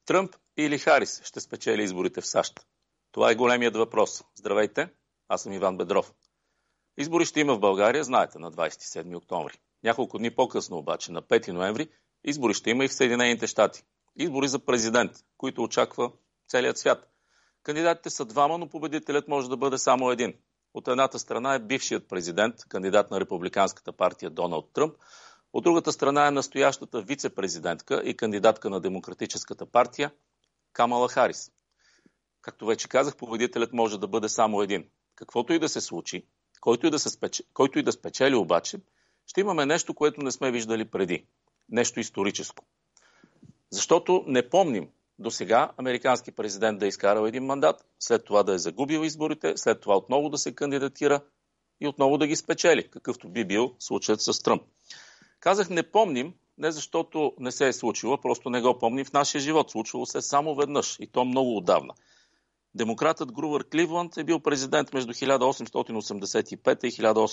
Тръмп или Харис ще спечели изборите в САЩ? Това е големият въпрос. Здравейте, аз съм Иван Бедров. Избори ще има в България, знаете, на 27 октомври. Няколко дни по-късно обаче, на 5 ноември, избори ще има и в Съединените щати. Избори за президент, които очаква целият свят. Кандидатите са двама, но победителят може да бъде само един. От едната страна е бившият президент, кандидат на републиканската партия Доналд Тръмп. От другата страна е настоящата вице-президентка и кандидатка на Демократическата партия Камала Харис. Както вече казах, победителят може да бъде само един. Каквото и да се случи, който и да спечели обаче, ще имаме нещо, което не сме виждали преди. Нещо историческо. Защото не помним до сега американски президент да е изкарал един мандат, след това да е загубил изборите, след това отново да се кандидатира и отново да ги спечели, какъвто би бил случаят с Тръмп. Казах не помним, не защото не се е случило, просто не го помним в нашия живот. Случвало се само веднъж и то много отдавна. Демократът Грувър Кливланд е бил президент между 1885 и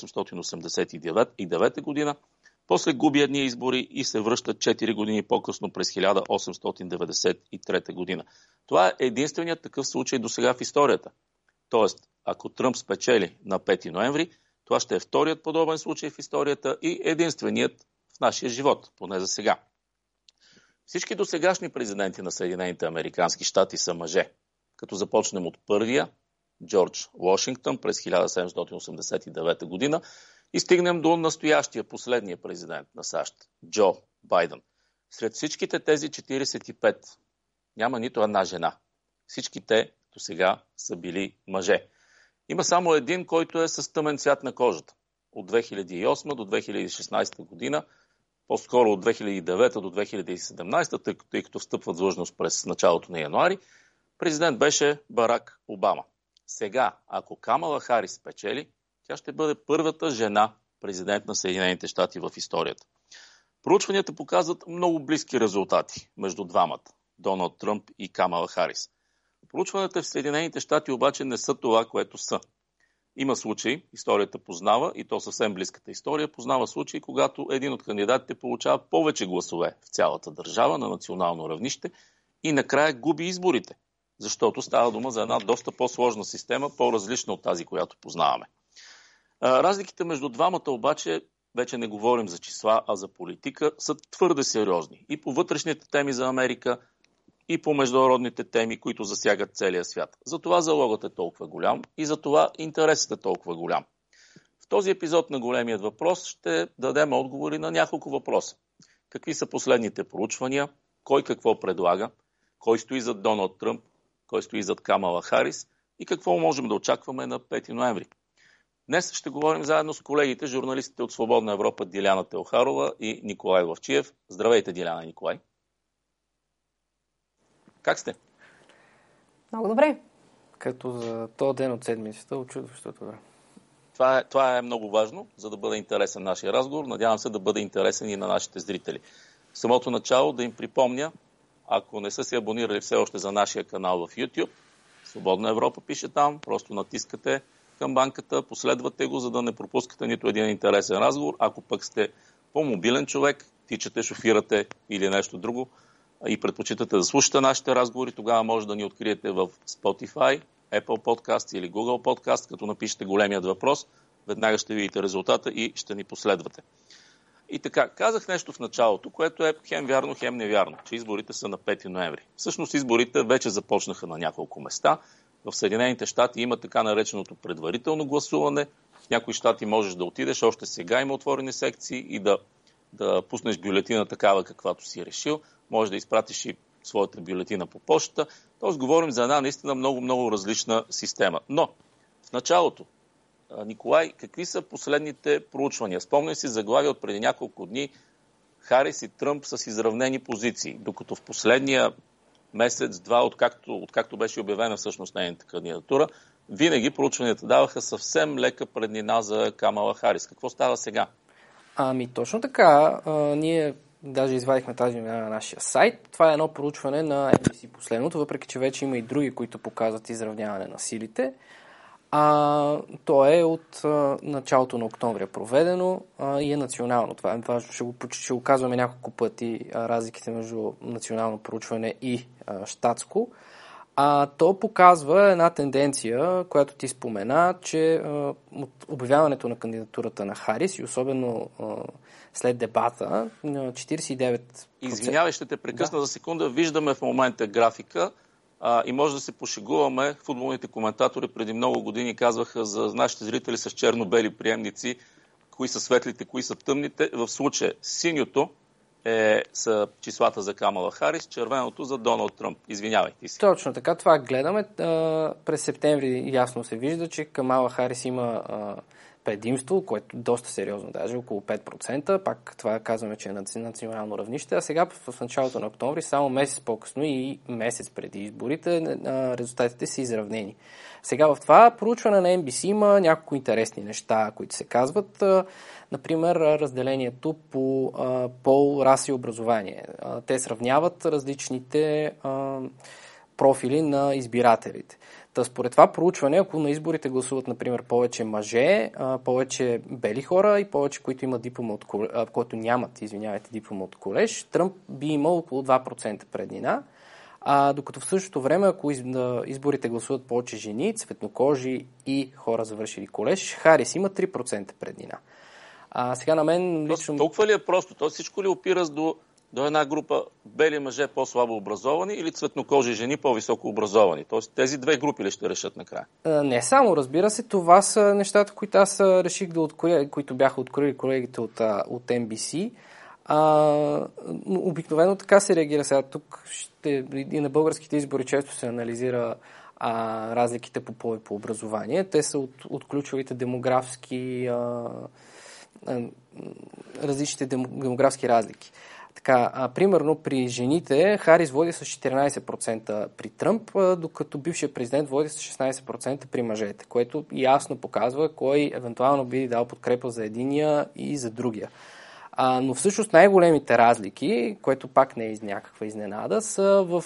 1889 година. После губи едни избори и се връща 4 години по-късно през 1893 година. Това е единственият такъв случай до сега в историята. Тоест, ако Тръмп спечели на 5 ноември, това ще е вторият подобен случай в историята и единственият в нашия живот, поне за сега. Всички досегашни президенти на Съединените американски щати са мъже. Като започнем от първия, Джордж Вашингтон през 1789 година и стигнем до настоящия последния президент на САЩ, Джо Байден. Сред всичките тези 45 няма нито една жена. Всички те до сега са били мъже. Има само един, който е с тъмен цвят на кожата. От 2008 до 2016 година, по-скоро от 2009 до 2017, тъй като встъпва в длъжност през началото на януари, президент беше Барак Обама. Сега, ако Камала Харис спечели, тя ще бъде първата жена президент на Съединените щати в историята. Проучванията показват много близки резултати между двамата, Доналд Тръмп и Камала Харис. Проучванията в Съединените щати обаче не са това, което са. Има случаи, историята познава, и то съвсем близката история, познава случаи, когато един от кандидатите получава повече гласове в цялата държава на национално равнище и накрая губи изборите, защото става дума за една доста по-сложна система, по-различна от тази, която познаваме. Разликите между двамата обаче, вече не говорим за числа, а за политика, са твърде сериозни. И по вътрешните теми за Америка, и по международните теми, които засягат целия свят. Затова залогът е толкова голям и затова интересът е толкова голям. В този епизод на Големият въпрос ще дадем отговори на няколко въпроса. Какви са последните проучвания, кой какво предлага, кой стои зад Доналд Тръмп, кой стои зад Камала Харис и какво можем да очакваме на 5 ноември. Днес ще говорим заедно с колегите, журналистите от Свободна Европа Диляна Теохарова и Николай Лъвчиев. Здравейте, Диляна и Николай. Как сте? Много добре. Като за този ден от седмицата, очудващо добре. Това е много важно, за да бъде интересен нашия разговор. Надявам се да бъде интересен и на нашите зрители. В самото начало да им припомня, ако не са се абонирали все още за нашия канал в YouTube, Свободна Европа пише там, просто натискате камбанката, последвате го, за да не пропускате нито един интересен разговор. Ако пък сте по-мобилен човек, тичате, шофирате или нещо друго и предпочитате да слушате нашите разговори, тогава може да ни откриете в Spotify, Apple Podcast или Google Podcast, като напишете Големият въпрос. Веднага ще видите резултата и ще ни последвате. И така, казах нещо в началото, което е хем вярно, хем невярно, че изборите са на 5 ноември. Всъщност изборите вече започнаха на няколко места. В Съединените щати има така нареченото предварително гласуване. В някои щати можеш да отидеш, още сега има отворени секции и да пуснеш бюлетина такава, каквато си решил. Може да изпратиш и своята бюлетина по почта. Тоест говорим за една наистина много различна система. Но в началото, Николай, какви са последните проучвания? Спомням си заглавия от преди няколко дни. Харис и Тръмп с изравнени позиции, докато в последния месец-два, откакто беше обявена всъщност нейната кандидатура, винаги проучванията даваха съвсем лека преднина за Камала Харис. Какво става сега? Точно така. Ние даже извадихме тази на нашия сайт. Това е едно проучване на NBC последното, въпреки че вече има и други, които показват изравняване на силите. То е от началото на октомври проведено и е национално. Това е важно. Ще го казваме няколко пъти разликите между национално проучване и щатско. То показва една тенденция, която ти спомена, че от обявяването на кандидатурата на Харис и особено след дебата, 49%... Извинявай, ще те прекъсна за секунда. Виждаме в момента графика и може да се пошегуваме. Футболните коментатори преди много години казваха за нашите зрители с черно-бели приемници, кои са светлите, кои са тъмните. В случая синьото са числата за Камала Харис, червеното за Доналд Тръмп. Извинявай ти си. Точно така, това гледаме. През септември ясно се вижда, че Камала Харис има предимство, което е доста сериозно, даже около 5%. Пак това казваме, че е на национално равнище. А сега в началото на октомври, само месец по-късно и месец преди изборите, резултатите са изравнени. Сега в това проучване на NBC има няколко интересни неща, които се казват. Например, разделението по пол, раса и образование. Те сравняват различните профили на избирателите. Според това проучване, ако на изборите гласуват, например, повече мъже, повече бели хора и повече, които имат диплома от които нямат, диплома от колеж, Тръмп би имал около 2% преднина. Докато в същото време, ако изборите гласуват повече жени, цветнокожи и хора завършили колеж, Харис има 3% преднина. Сега на мен лично... Толкова ли е просто? То всичко ли опира до една група бели мъже по-слабо образовани или цветнокожи жени по-високо образовани? Тоест тези две групи ли ще решат накрая? Не само, разбира се. Това са нещата, които аз реших да откроя, които бяха откроили колегите от NBC. Обикновено така се реагира сега. Тук и на българските избори често се анализира разликите по пол и по образование. Те са от ключовите демографски различните демографски разлики. Така, примерно при жените Харис води с 14% при Тръмп, докато бившия президент води с 16% при мъжете, което ясно показва кой евентуално би дал подкрепа за единия и за другия. Но всъщност най-големите разлики, което пак не е някаква изненада, са в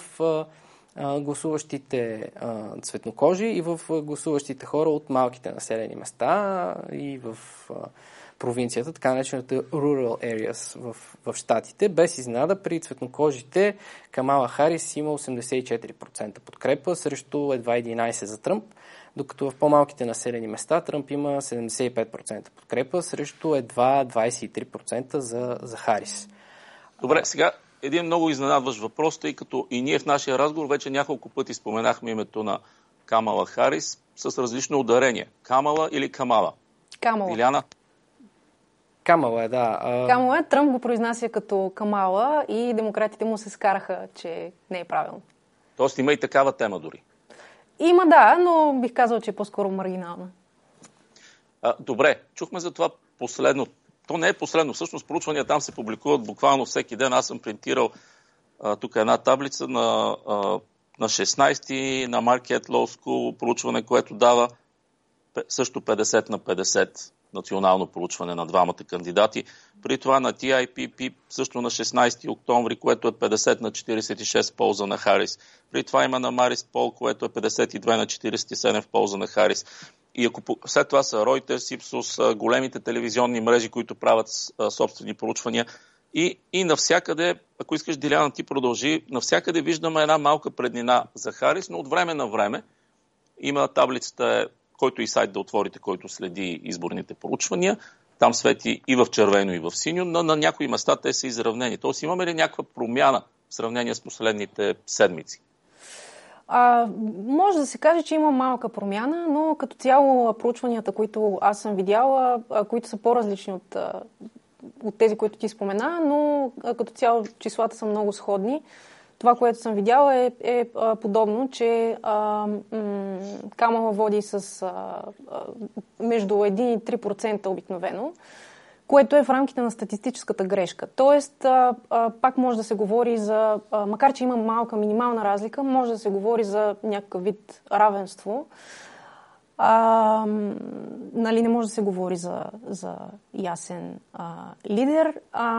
гласуващите цветнокожи и в гласуващите хора от малките населени места и в провинцията, така наречената rural areas в щатите. Без изненада при цветнокожите Камала Харис има 84% подкрепа срещу едва 11% за Тръмп, докато в по-малките населени места Тръмп има 75% подкрепа срещу едва 23% за Харис. Добре, сега един много изненадващ въпрос, тъй като и ние в нашия разговор вече няколко пъти споменахме името на Камала Харис с различно ударение. Камала или Камала? Камала. Иляна? Камала е, да. Камала е. Тръмп го произнася като Камала и демократите му се скараха, че не е правилно. Тоест има и такава тема дори. Има, да, но бих казал, че е по-скоро маргинална. Добре, чухме за това последно. То не е последно. Всъщност проучвания там се публикуват буквално всеки ден. Аз съм принтирал тук една таблица на 16 на Market Law School проучване, което дава също 50 на 50 национално проучване на двамата кандидати. При това на TIPP също на 16 октомври, което е 50 на 46 в полза на Харис. При това има на Марис Пол, което е 52 на 47 в полза на Харис. И ако след това са Reuters, Ipsos, големите телевизионни мрежи, които правят собствени проучвания. И навсякъде, ако искаш, Диляна, ти продължи, навсякъде виждаме една малка преднина за Харис, но от време на време има таблицата, който и сайт да отворите, който следи изборните проучвания. Там свети и в червено, и в синьо, но на някои места те са изравнени. Тоест имаме ли някаква промяна в сравнение с последните седмици? Може да се каже, че има малка промяна, но като цяло проучванията, които аз съм видяла, които са по-различни от тези, които ти спомена, но като цяло числата са много сходни. Това, което съм видяла е подобно, че Камала води с между 1 и 3% обикновено, което е в рамките на статистическата грешка. Тоест, пак може да се говори за, макар че има малка минимална разлика, може да се говори за някакъв вид равенство. Нали, не може да се говори за ясен лидер.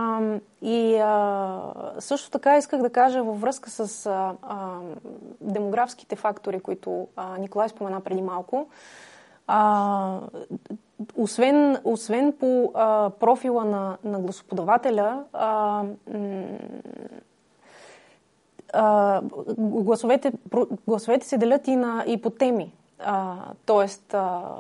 Също така исках да кажа във връзка с демографските фактори, които Николай спомена преди малко. Освен по профила на гласоподавателя, гласовете се делят и по теми. Тоест,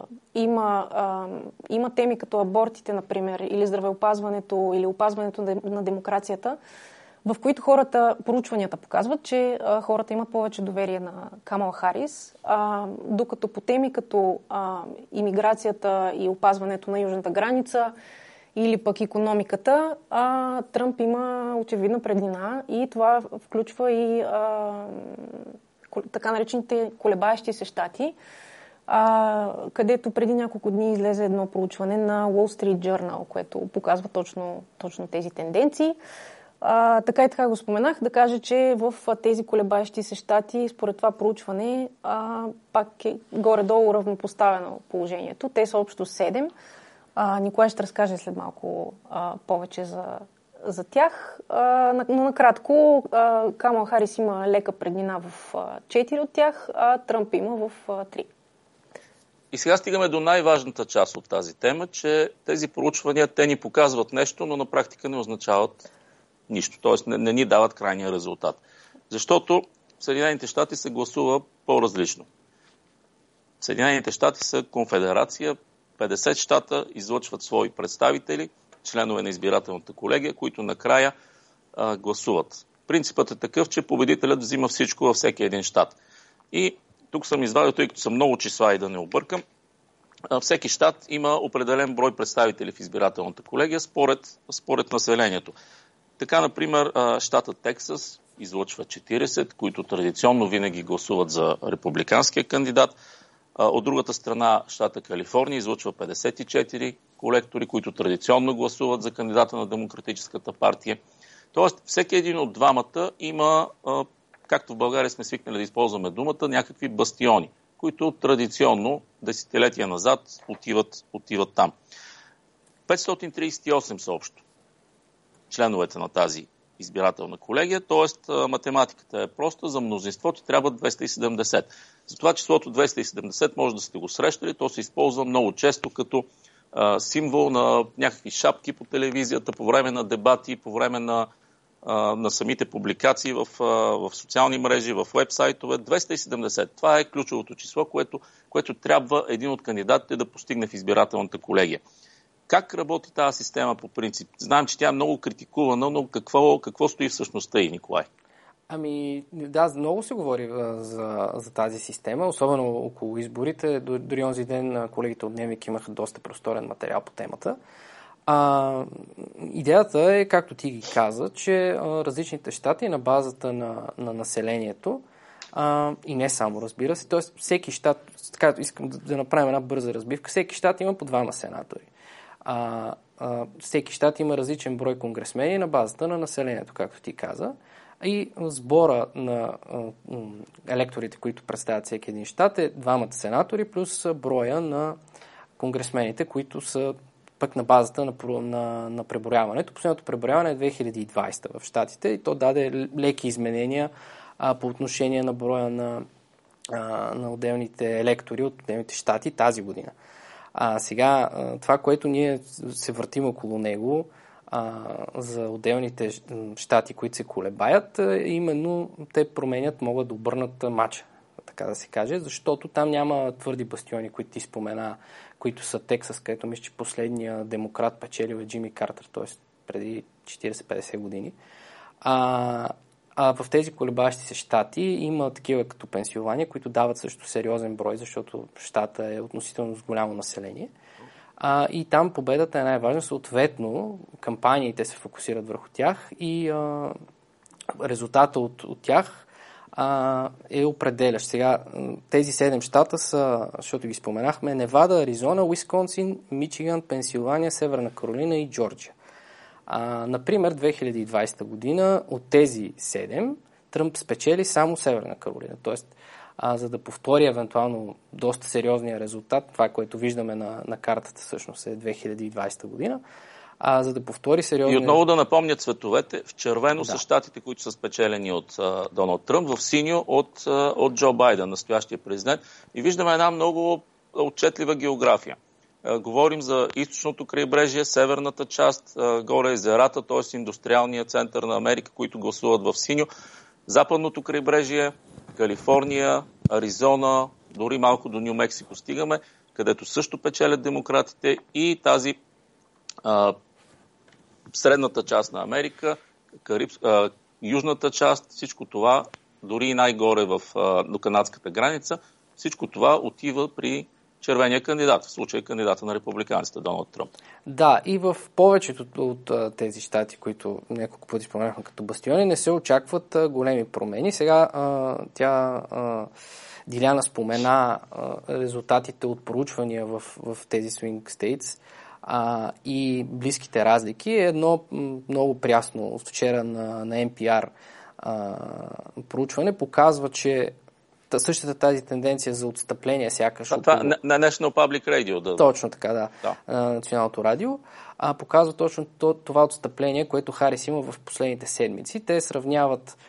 има теми като абортите, например, или здравеопазването, или опазването на демокрацията, в които проучванията показват, че хората имат повече доверие на Камала Харис, докато по теми като имиграцията и опазването на южната граница или пък икономиката, Тръмп има очевидна преднина и това включва и така наречените колебаещи се щати, където преди няколко дни излезе едно проучване на Wall Street Journal, което показва точно тези тенденции. Така и така го споменах, да кажа, че в тези колебаещи се щати, според това проучване, пак е горе-долу равнопоставено положението. Те са общо 7. Николай ще разкаже след малко повече за тях. Но накратко, Камала Харис има лека преднина в 4 от тях, а Тръмп има в 3. И сега стигаме до най-важната част от тази тема, че тези проучвания, те ни показват нещо, но на практика не означават нищо. Т.е. не ни дават крайния резултат. Защото в Съединените щати се гласува по-различно. Съединените щати са конфедерация, 50 щата излъчват свои представители, членове на избирателната колегия, които накрая гласуват. Принципът е такъв, че победителят взима всичко във всеки един щат. И тук съм извадил, тъй като са много числа и да не объркам, всеки щат има определен брой представители в избирателната колегия според населението. Така, например, щатът Тексас излъчва 40, които традиционно винаги гласуват за републиканския кандидат. От другата страна, щата Калифорния излъчва 54 колектори, които традиционно гласуват за кандидата на Демократическата партия. Тоест, всеки един от двамата има, както в България сме свикнали да използваме думата, някакви бастиони, които традиционно, десетилетия назад, отиват там. 538 са общо членовете на тази избирателна колегия, т.е. математиката е проста, за мнозинство ти трябва 270. Затова числото 270 може да сте го срещали, то се използва много често като символ на някакви шапки по телевизията, по време на дебати, по време на самите публикации в социални мрежи, в уебсайтове. 270. Това е ключовото число, което трябва един от кандидатите да постигне в избирателната колегия. Как работи тази система по принцип? Знаем, че тя е много критикувана, но какво стои в същността и, Николай? Да, много се говори за тази система, особено около изборите. Дори онзи ден колегите от Дневник имаха доста просторен материал по темата. Идеята е, както ти ги каза, че различните щати на базата на населението и не само, разбира се, т.е. всеки щат, така искам да направим една бърза разбивка, всеки щат има по 2 сенатори. Всеки щат има различен брой конгресмени на базата на населението, както ти каза. И сбора на електорите, които представят всеки един щат, е 2 сенатори плюс броя на конгресмените, които са пък на базата на преброяването. Последното преброяване е 2020 в щатите и то даде леки изменения по отношение на броя на отделните електори от отделните щати тази година. Сега, това, което ние се въртим около него, за отделните щати, които се колебаят, именно те могат да обърнат мача, така да се каже, защото там няма твърди бастиони, които ти спомена, които са Тексас, където мисля, че последния демократ печелил е Джимми Картер, т.е. преди 40-50 години. В тези колебащи се щати има такива като Пенсилвания, които дават също сериозен брой, защото щата е относително с голямо население. И там победата е най-важна. Съответно, кампаниите се фокусират върху тях и резултата от тях е определящ. Сега тези 7 щата са, защото ги споменахме, Невада, Аризона, Уисконсин, Мичиган, Пенсилвания, Северна Каролина и Джорджия. Например, 2020 година от тези 7 Тръмп спечели само Северна Каролина. Тоест, за да повтори евентуално доста сериозния резултат, това, което виждаме на картата всъщност е 2020 година, за да повтори сериозния... И отново да напомня цветовете. В червено са щатите, които са спечелени от Доналд Тръмп, в синьо от Джо Байден, настоящия президент. И виждаме една много отчетлива география. Говорим за източното крайбрежие, северната част, горе езерата, т.е. индустриалния център на Америка, които гласуват в синьо. Западното крайбрежие, Калифорния, Аризона, дори малко до Ню Мексико стигаме, където също печелят демократите, и тази средната част на Америка, южната част, всичко това, дори и най-горе до канадската граница, всичко това отива при червения кандидат, в случая кандидата на републиканците Доналд Тръмп. Да, и в повечето от тези щати, които няколко пъти споменахме като бастиони, не се очакват големи промени. Сега Диляна спомена резултатите от проучвания в тези swing states и близките разлики. Едно много прясно от вчера на NPR проучване показва, че същата тази тенденция за отстъпление сякаш... На National Public Radio. Да. Точно така, да. Националното радио. Показва точно това отстъпление, което Харис има в последните седмици. Те сравняват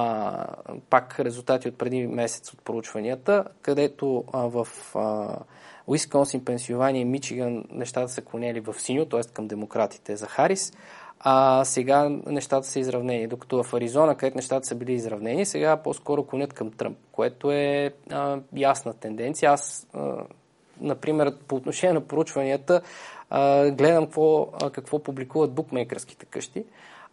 пак резултати от преди месец от проучванията, където в Уисконсин, Пенсилвания и Мичиган нещата са клонели в синьо, т.е. към демократите за Харис. Сега нещата са изравнени, докато в Аризона, където нещата са били изравнени, сега по-скоро клонят към Тръмп, което е ясна тенденция. Аз, например, по отношение на проучванията, гледам какво публикуват букмейкърските къщи.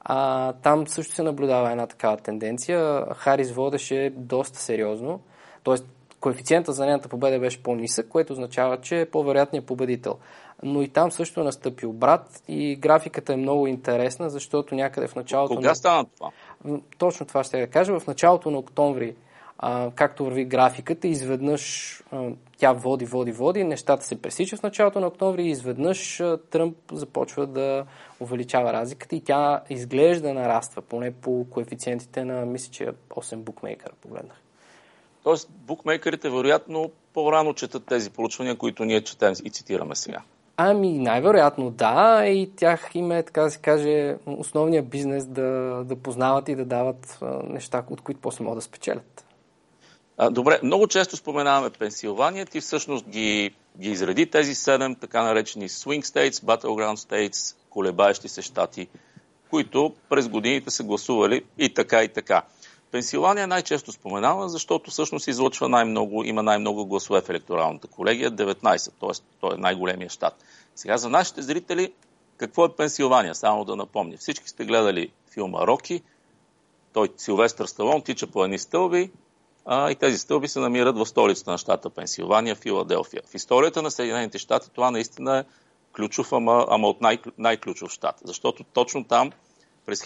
Там също се наблюдава една такава тенденция. Харис водеше доста сериозно, т.е. коефициентът за нейната победа беше по-нисък, което означава, че е по-вероятният победител. Но и там също е настъпил брат и графиката е много интересна, защото някъде в началото... Кога стана това? Точно това ще я кажа. В началото на октомври, както върви графиката, изведнъж тя води, нещата се пресичат в началото на октомври и изведнъж Тръмп започва да увеличава разликата и тя изглежда нараства, поне по коефициентите на, мисля, че 8 букмейкъра погледнах. Тоест, букмейкерите вероятно по-рано четат тези проучвания, които ние четем и цитираме сега. Най-вероятно да, и тях им е, така да се каже, основният бизнес да познават и да дават неща, от които после могат да спечелят. Добре, много често споменаваме Пенсилвания, ти всъщност ги изреди тези 7 така наречени swing states, battleground states, колебаещи се щати, които през годините са гласували и така и така. Пенсилвания е най-често споменава, защото всъщност излъчва има най-много гласове в електоралната колегия, 19, т.е. той е най-големия щат. Сега за нашите зрители, какво е Пенсилвания? Само да напомня. Всички сте гледали филма Роки, той Силвестър Сталон тича по едни стълби, и тези стълби се намират в столицата на щата Пенсилвания, Филаделфия. В историята на Съединените щати това наистина е ключов, ама от най-ключов щат, защото точно там през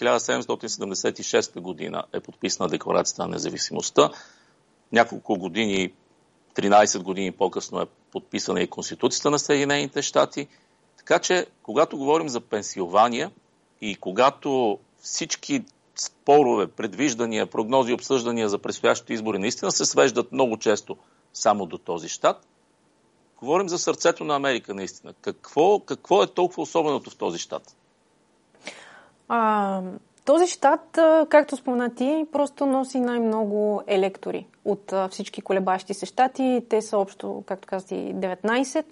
1776 година е подписана Декларацията на независимостта. Няколко години, 13 години по-късно е подписана и Конституцията на Съединените щати. Така че, когато говорим за Пенсилвания и когато всички спорове, предвиждания, прогнози, обсъждания за предстоящите избори наистина се свеждат много често само до този щат, говорим за сърцето на Америка наистина. Какво е толкова особеното в този щат? Този щат, както спомена ти, просто носи най-много електори от всички колебащи се щати. Те са общо, както казах, 19.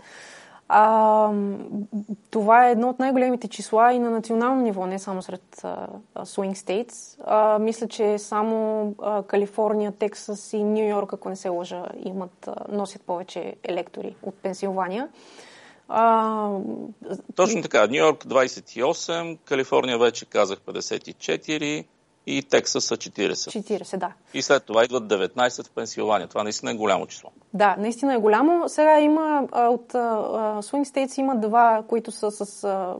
Това е едно от най-големите числа и на национално ниво, не само сред swing states. Мисля, че само Калифорния, Тексас и Ню Йорк, ако не се лъжа, носят повече електори от Пенсилвания. Точно така. Ню Йорк 28, Калифорния вече казах 54 и Тексас са 40. 40, да. И след това идват 19 в Пенсилвания. Това наистина е голямо число. Да, наистина е голямо. Сега има от Swing States има два, които са с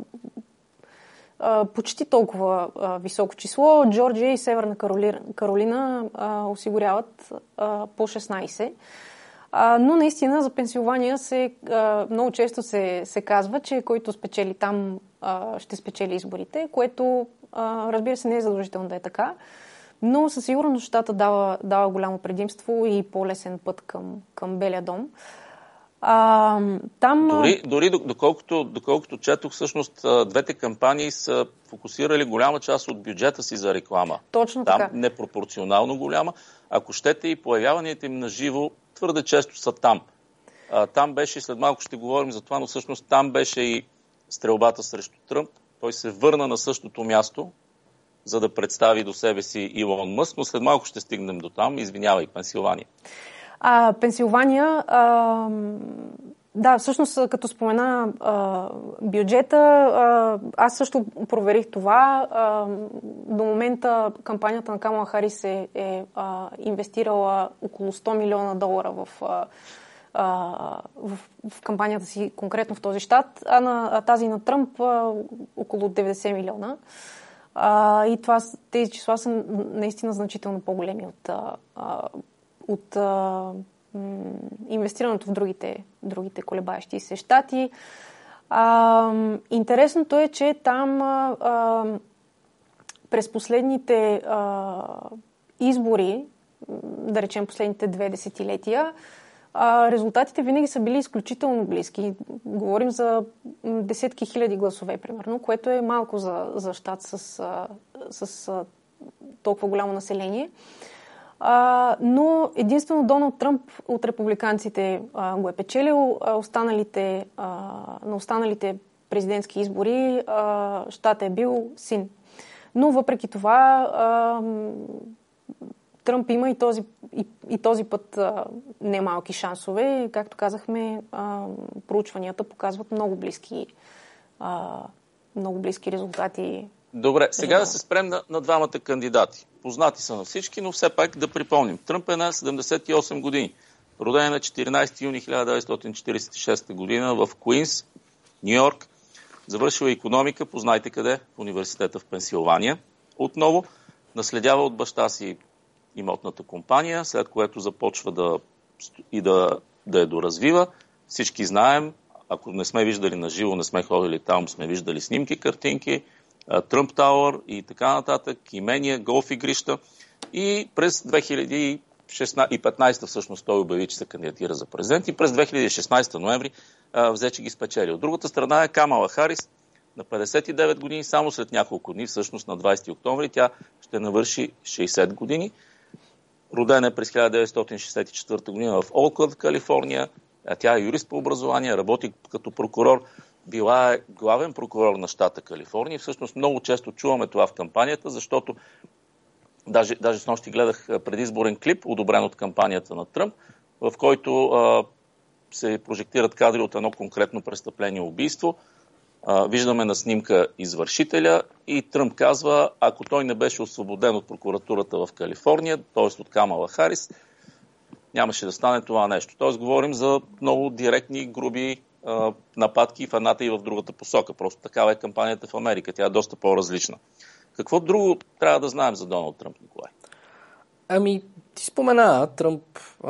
почти толкова високо число. Джорджия и Северна Каролина осигуряват по 16. Но наистина за Пенсилвания много често се казва, че който спечели там, ще спечели изборите, което разбира се не е задължително да е така, но със сигурност щата дава голямо предимство и по-лесен път към Белия дом. Дори доколкото четох, всъщност двете кампании са фокусирали голяма част от бюджета си за реклама. Точно така. Там непропорционално голяма. Ако щете и появяванията им на живо, твърде често са там. Там беше, след малко ще говорим за това, но всъщност там беше и стрелбата срещу Тръмп. Той се върна на същото място, за да представи до себе си Илон Мъск, но след малко ще стигнем до там. Извинявай, Пенсилвания. Пенсилвания, да, всъщност, като спомена бюджета, аз също проверих това. До момента кампанията на Камала Харис е инвестирала около $100 милиона в кампанията си, конкретно в този щат, а тази на Тръмп около 90 милиона. И тези числа са наистина значително по-големи от инвестирането в другите колебаещи се щати. Интересното е, че там през последните избори, да речем последните 2 десетилетия, резултатите винаги са били изключително близки. Говорим за десетки хиляди гласове, примерно, което е малко за щат с толкова голямо население. Но единствено Доналд Тръмп от републиканците го е печелил. На останалите президентски избори щатът е бил син. Но въпреки това Тръмп има и този път немалки шансове. Както казахме, проучванията показват много близки резултати. Добре, сега да се спрем на двамата кандидати. Познати са на всички, но все пак да припомним. Тръмп е на 78 години. Роден е на 14 юни 1946 година в Куинс, Нью-Йорк. Завършил икономика, познайте къде, в университета в Пенсилвания. Отново наследява от баща си имотната компания, след което започва да я доразвива. Всички знаем, ако не сме виждали на живо, не сме ходили там, сме виждали снимки, картинки, Тръмп Тауър и така нататък, имения, голф игрища. И през 2015 всъщност той обяви, че се кандидатира за президент и през 2016 ноември взе, че ги спечели. От другата страна е Камала Харис, на 59 години, само след няколко дни, всъщност на 20 октомври, тя ще навърши 60 години. Родена е през 1964 година в Олкланд, Калифорния. Тя е юрист по образование, работи като прокурор. Била е главен прокурор на щата Калифорния. Всъщност много често чуваме това в кампанията, защото даже снощи гледах предизборен клип, одобрен от кампанията на Тръмп, в който се прожектират кадри от едно конкретно престъпление, убийство. Виждаме на снимка извършителя и Тръмп казва, ако той не беше освободен от прокуратурата в Калифорния, т.е. от Камала Харис, нямаше да стане това нещо. Т.е. говорим за много директни, груби нападки в едната и в другата посока. Просто такава е кампанията в Америка. Тя е доста по-различна. Какво друго трябва да знаем за Доналд Тръмп, Николай? Ти спомена, Тръмп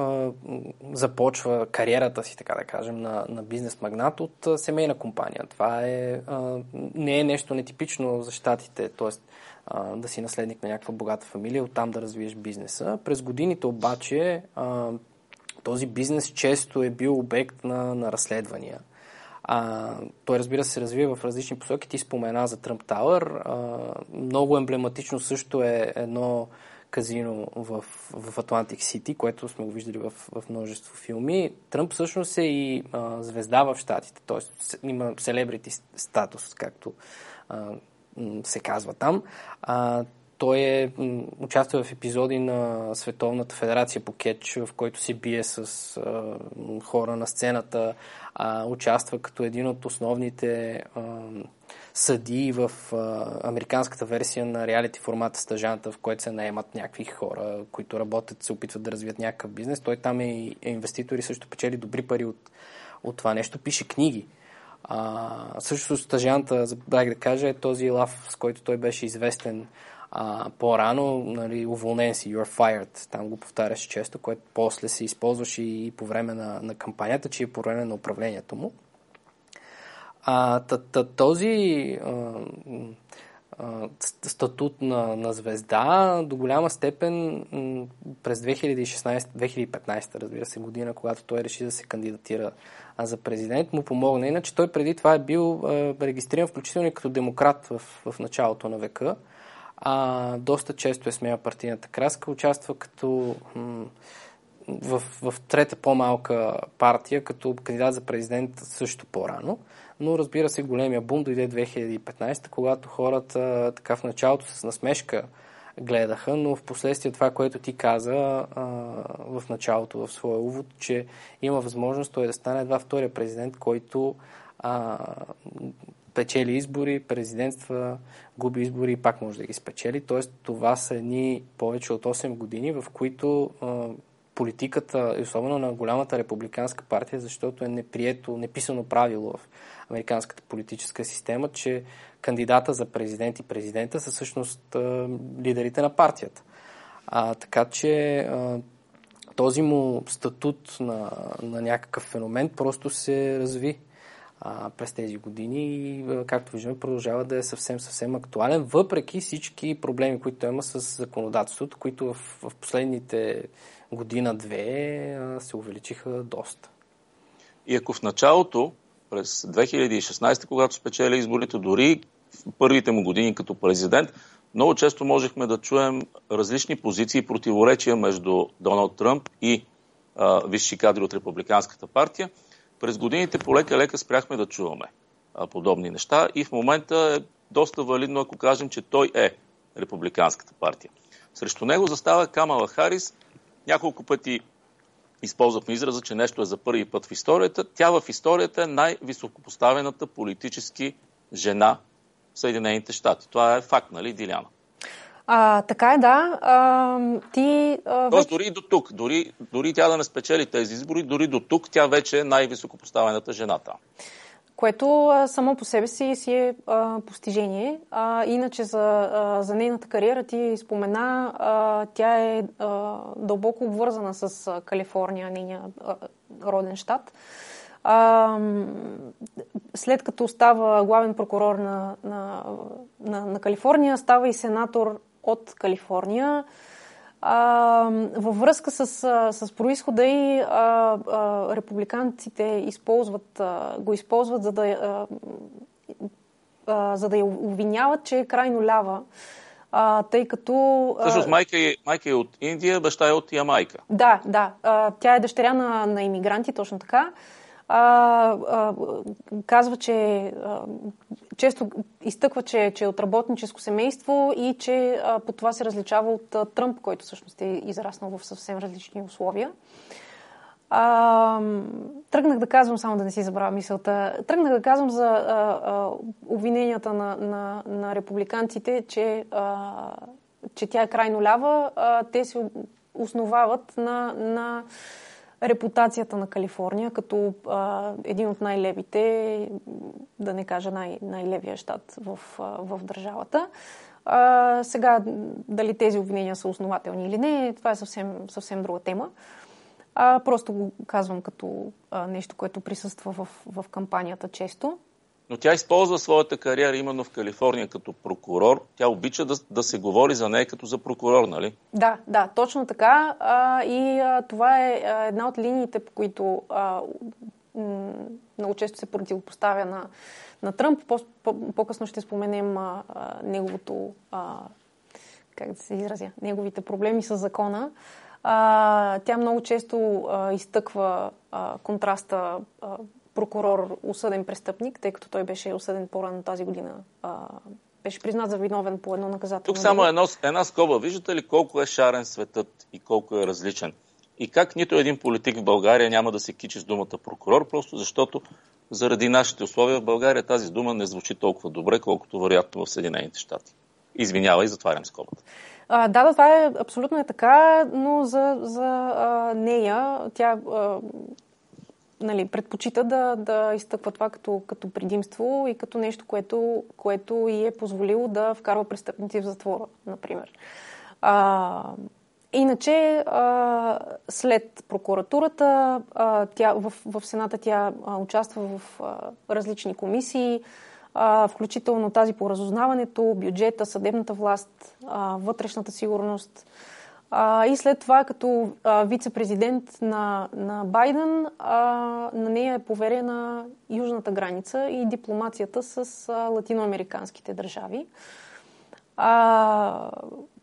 започва кариерата си, така да кажем, на бизнес магнат от семейна компания. Това не е нещо нетипично за щатите, т.е. Да си наследник на някаква богата фамилия, оттам да развиеш бизнеса. През годините обаче този бизнес често е бил обект на разследвания. Той, разбира се развива в различни посоки. Ти спомена за Тръмп Тауър. Много емблематично също е едно казино в Атлантик Сити, което сме го виждали в множество филми. Тръмп всъщност е и звезда в щатите, т.е. има селебрити статус, както се казва там. Той участва в епизоди на Световната федерация по кетч, в който се бие с хора на сцената, участва като един от основните съдии в американската версия на реалити формата Стъжанта, в който се наемат някакви хора, които работят, се опитват да развият някакъв бизнес. Той там е инвеститор и също печели добри пари от това нещо. Пише книги. Също Стъжанта, забравих да кажа, е този лав, с който той беше известен по-рано, нали, уволнен си, you're fired. Там го повтаряш често, което после се използваше и по време на кампанията, че е по време на управлението му. Този статут на звезда до голяма степен през 2015, разбира се, година, когато той реши да се кандидатира за президент, му помогна. Иначе той преди това е бил регистриран включително и като демократ в началото на века. Доста често е смея партийната краска, участва като в трета по-малка партия, като кандидат за президент също по-рано. Но разбира се, големия бум дойде 2015, когато хората така в началото с насмешка гледаха, но в последствие това, което ти каза в началото, в своя увод, че има възможност той да стане едва втория президент, който печели избори, президентства, губи избори и пак може да ги спечели. Тоест това са едни повече от 8 години, в които политиката, и особено на голямата републиканска партия, защото е неприето, неписано правило в американската политическа система, че кандидата за президент и президента са всъщност лидерите на партията. Така че този му статут на някакъв феномен просто се разви през тези години и, както виждаме, продължава да е съвсем актуален, въпреки всички проблеми, които има с законодателството, които в последните година-две се увеличиха доста. И ако в началото, през 2016, когато спечели изборите, дори в първите му години като президент, много често можехме да чуем различни позиции и противоречия между Доналд Тръмп и висши кадри от Републиканската партия. През годините полека-лека спряхме да чуваме подобни неща и в момента е доста валидно, ако кажем, че той е Републиканската партия. Срещу него застава Камала Харис. Няколко пъти използвахме израза, че нещо е за първи път в историята. Тя в историята е най-високопоставената политически жена в Съединените щати. Това е факт, нали, Диляна? Така е, да. Тоест дори до тук, дори тя да не спечели тези избори, дори до тук тя вече е най-високопоставената жена там. Което само по себе си е постижение. Иначе за нейната кариера ти спомена, тя е дълбоко обвързана с Калифорния, нейния роден щат. След като става главен прокурор на Калифорния, става и сенатор от Калифорния. Във връзка с произхода и републиканците го използват, за да я обвиняват, че е крайно лява, тъй като... Всъщност майка е от Индия, баща е от Ямайка. Да. Тя е дъщеря на имигранти, точно така. Казва, че често изтъква, че е от работническо семейство и че по това се различава от Тръмп, който всъщност е израснал в съвсем различни условия. Тръгнах да казвам, само да не си забравя мисълта, тръгнах да казвам за обвиненията на републиканците, че тя е крайно лява. Те се основават на репутацията на Калифорния като един от най-левите, да не кажа най-левия щат в държавата. Сега, дали тези обвинения са основателни или не, това е съвсем друга тема. Просто го казвам като нещо, което присъства в кампанията често. Но тя използва своята кариера именно в Калифорния като прокурор. Тя обича да се говори за нея като за прокурор, нали? Да, точно така. Това е една от линиите, по които много често се противопоставя на Тръмп. По-късно ще споменем неговото, как да се изразя, неговите проблеми с закона. Тя много често изтъква контраста прокурор осъден престъпник, тъй като той беше осъден по-рано тази година. Беше признат за виновен по едно наказателно. Тук само една скоба. Виждате ли колко е шарен светът и колко е различен? И как нито един политик в България няма да се кичи с думата прокурор, просто защото заради нашите условия в България тази дума не звучи толкова добре, колкото вероятно в Съединените щати. Извинявай, затварям скобата. Да, това е абсолютно е така, но за нея тя предпочита да изтъква това като предимство и като нещо, което ѝ е позволило да вкарва престъпници в затвора, например. Иначе, след прокуратурата, в Сената тя участва в различни комисии, включително тази по разузнаването, бюджета, съдебната власт, вътрешната сигурност. И след това, като вице-президент на Байден, на нея е поверена южната граница и дипломацията с латиноамериканските държави.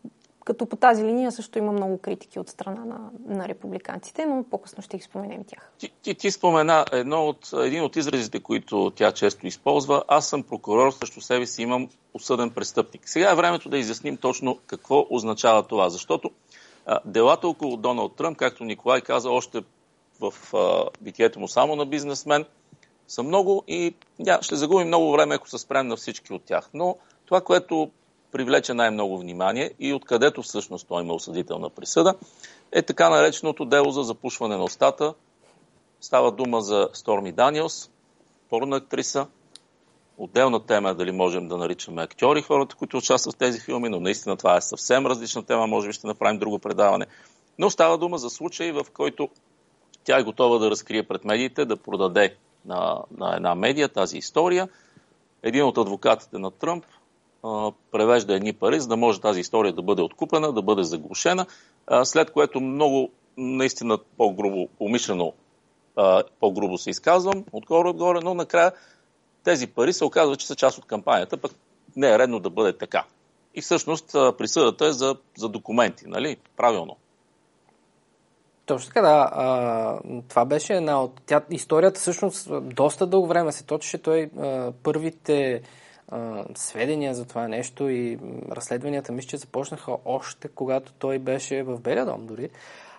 Като по тази линия също има много критики от страна на републиканците, но по-късно ще ги споменем и тях. Ти спомена един от изразите, които тя често използва. Аз съм прокурор, срещу себе си имам осъден престъпник. Сега е времето да изясним точно какво означава това, защото делата около Доналд Тръмп, както Николай каза още в битието му само на бизнесмен, са много и ще загубим много време, ако се спрем на всички от тях. Но това, което привлече най-много внимание и откъдето всъщност той има осъдителна присъда, е така нареченото дело за запушване на устата. Става дума за Сторми Даниелс, порна актриса. Отделна тема е дали можем да наричаме актьори хората, които участват в тези филми, но наистина това е съвсем различна тема, може би ще направим друго предаване. Но става дума за случай, в който тя е готова да разкрие пред медиите, да продаде на една медия тази история. Един от адвокатите на Тръмп превежда едни пари, за да може тази история да бъде откупена, да бъде заглушена, след което много наистина по-грубо, умишлено по-грубо се изказвам, отгоре, но накрая тези пари се оказва, че са част от кампанията, пък не е редно да бъде така. И всъщност присъдата е за документи, нали? Правилно. Точно така, да. Това беше една от... Историята всъщност доста дълго време се точеше. Той първите сведения за това нещо и разследванията, мисля, че започнаха още когато той беше в Белия дом дори.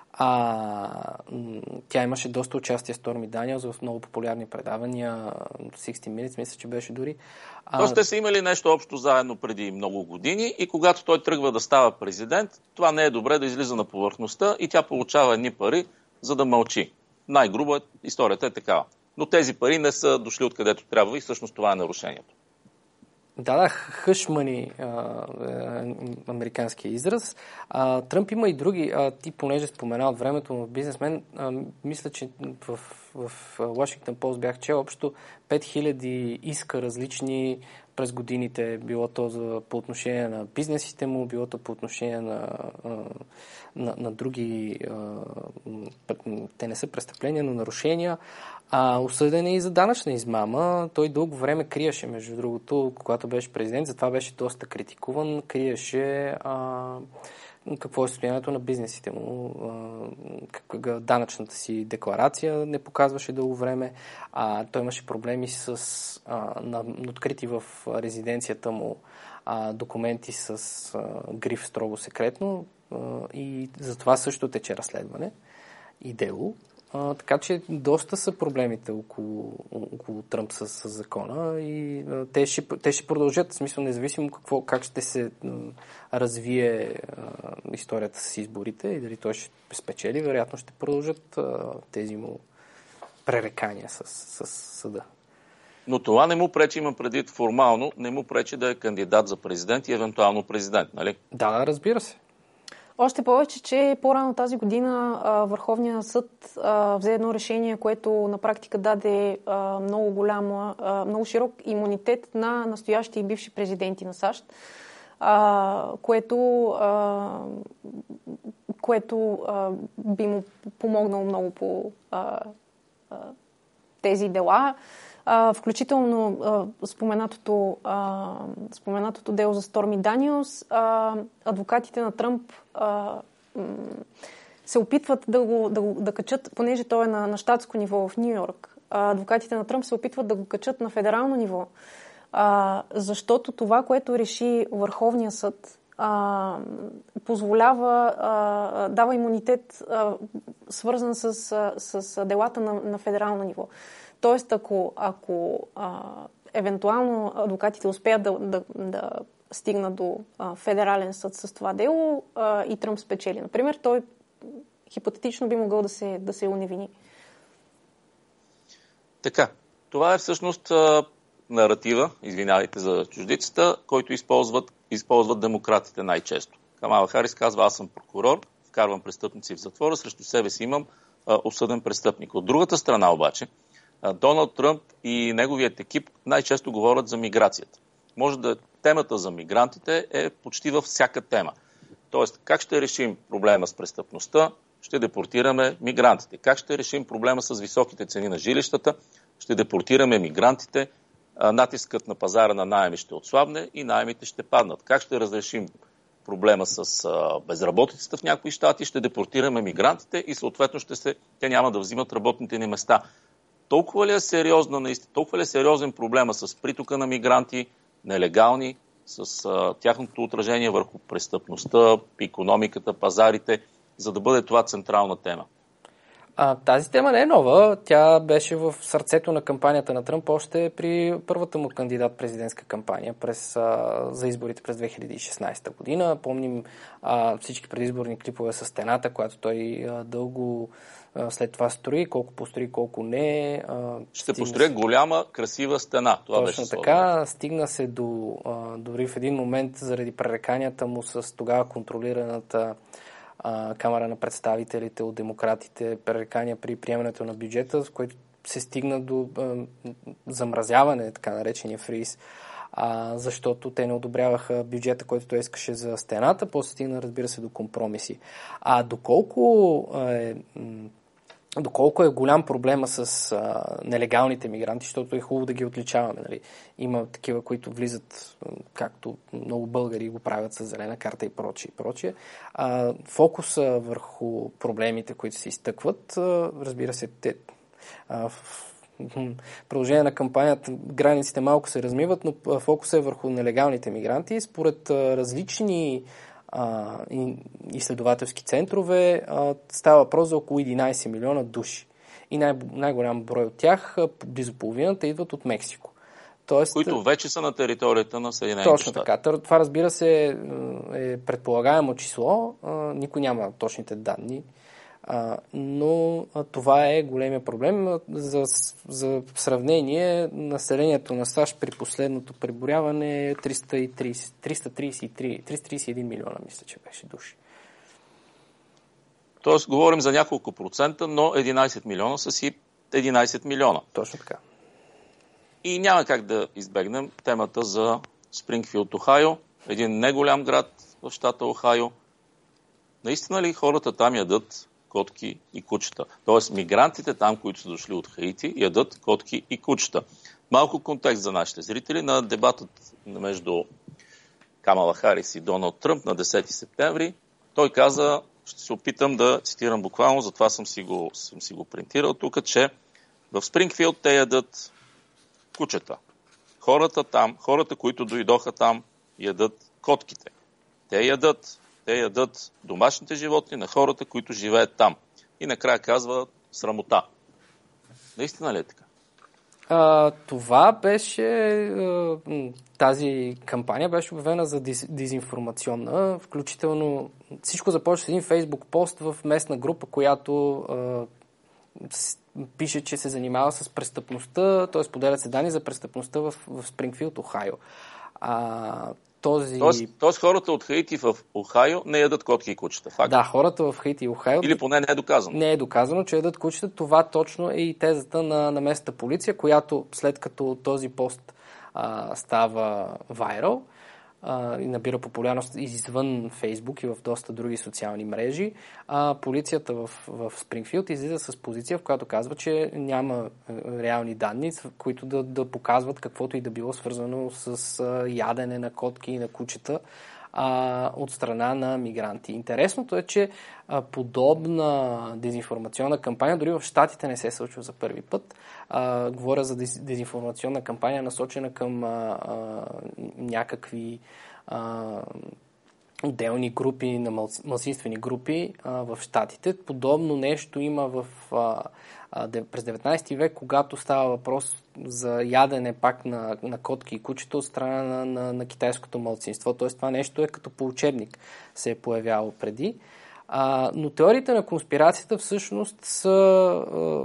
Тя имаше доста участие с Сторми Даниелс в много популярни предавания. 60 Minutes, мисля, че беше дори. Тоест те са имали нещо общо заедно преди много години и когато той тръгва да става президент, това не е добре да излиза на повърхността и тя получава едни пари, за да мълчи. Най-грубо историята е такава. Но тези пари не са дошли откъдето трябва и всъщност това е нарушението. Да, hush money, американския израз. Тръмп има и други. Ти, понеже спомена от времето му в бизнесмен, мисля, че в Washington Post бях чел общо 5000 иска различни през годините, било то по отношение на бизнесите му, било то по отношение на други, те не са престъпления, но нарушения. Осъден е и за данъчна измама. Той дълго време криеше, между другото, когато беше президент, затова беше доста критикуван. Криеше какво е състоянието на бизнесите му. Данъчната си декларация не показваше дълго време. Той имаше проблеми с открити в резиденцията му документи с гриф строго секретно и затова също тече разследване и дело. Така че доста са проблемите около Тръмп с закона и те ще продължат, в смисъл независимо как ще се развие историята с изборите и дали той ще спечели, вероятно ще продължат тези му пререкания с съда. Но това не му пречи, има предвид формално, не му пречи да е кандидат за президент и евентуално президент, нали? Да, разбира се. Още повече, че по-рано тази година Върховният съд взе едно решение, което на практика даде много широк имунитет на настоящи и бивши президенти на САЩ, което би му помогнало много по тези дела. Включително споменатото дело за Сторми Даниелс, адвокатите на Тръмп се опитват да качат, понеже той е на щатско ниво в Ню Йорк, адвокатите на Тръмп се опитват да го качат на федерално ниво, защото това, което реши Върховния съд, дава имунитет, свързан с делата на федерално ниво. Тоест, ако евентуално адвокатите успеят да стигнат до федерален съд с това дело и Тръмп спечели, например, той хипотетично би могъл да се уневини. Така, това е всъщност наратива, извинявайте за чуждицата, който използват демократите най-често. Камала Харис казва: аз съм прокурор, вкарвам престъпници в затвора, срещу себе си имам осъден престъпник. От другата страна обаче, Доналд Тръмп и неговият екип най-често говорят за миграцията. Може да темата за мигрантите е почти във всяка тема. Тоест, как ще решим проблема с престъпността? Ще депортираме мигрантите. Как ще решим проблема с високите цени на жилищата? Ще депортираме мигрантите. Натискът на пазара на наеми ще отслабне и наемите ще паднат. Как ще разрешим проблема с безработицата в някои щати, ще депортираме мигрантите и съответно те няма да взимат работните ни места. Толкова ли е сериозен проблема с притока на мигранти, нелегални, с тяхното отражение върху престъпността, икономиката, пазарите, за да бъде това централна тема? Тази тема не е нова. Тя беше в сърцето на кампанията на Тръмп още при първата му кандидат-президентска кампания за изборите през 2016 година. Помним всички предизборни клипове с стената, която той дълго след това строи, колко построи, колко не. Ще построя голяма, красива стена. Това точно беше така. Стигна се дори в един момент заради пререканията му с тогава контролираната Камара на представителите от демократите, пререкания при приемането на бюджета, с което се стигна до замразяване, така наречения фриз, защото те не одобряваха бюджета, който той искаше за стената, после стигна, разбира се, до компромиси. Доколко е голям проблема с нелегалните мигранти, защото е хубаво да ги отличаваме. Нали? Има такива, които влизат, както много българи го правят с зелена карта и прочие. Фокуса върху проблемите, които се изтъкват, разбира се, в продължение на кампанията границите малко се размиват, но фокусът е върху нелегалните мигранти. Според различни изследователски центрове става въпрос за около 11 милиона души. И най-голям брой от тях, близо половината, идват от Мексико. Тоест, които вече са на територията на Съединените точно щати. Така. Това, разбира се, е предполагаемо число. Никой няма точните данни. Но това е големия проблем. За сравнение, населението на САЩ при последното преброяване е 331 милиона, мисля, че беше души. Тоест, говорим за няколко процента, но 11 милиона са си 11 милиона. Точно така. И няма как да избегнем темата за Спрингфилд, Охайо, един неголям град в щата Охайо. Наистина ли хората там ядат котки и кучета? Тоест, мигрантите там, които са дошли от Хаити, ядат котки и кучета. Малко контекст за нашите зрители на дебатът между Камала Харис и Доналд Тръмп на 10 септември. Той каза, ще се опитам да цитирам буквално, затова съм си го принтирал тук, че в Спрингфилд те ядат кучета. Хората, които дойдоха там, ядат котките. Те ядат домашните животни на хората, които живеят там. И накрая казва срамота. Наистина ли е така? Това беше... Тази кампания беше обявена за дезинформационна. Включително всичко започва с един Фейсбук пост в местна група, която пише, че се занимава с престъпността, т.е. поделят се данни за престъпността в Спрингфилд, Охайо. Тоест хората от Хаити в Охайо не ядат котки и кучета. Факт. Да, хората в Хаити и Охайо... Или поне не е доказано. Не е доказано, че ядат кучета. Това точно е и тезата на местната полиция, която след като този пост става вайрал и набира популярност извън Фейсбук и в доста други социални мрежи, полицията в Спрингфилд излиза с позиция, в която казва, че няма реални данни, които да показват каквото и да било свързано с ядене на котки и на кучета от страна на мигранти. Интересното е, че подобна дезинформационна кампания дори в Щатите не се случва за първи път. Говоря за дезинформационна кампания, насочена към някакви отделни групи, на малцинствени групи в Щатите. Подобно нещо има през 19 век, когато става въпрос за ядене пак на котки и кучета от страна на китайското малцинство. Т.е. това нещо е като по учебник се е появяло преди. Но теориите на конспирацията всъщност са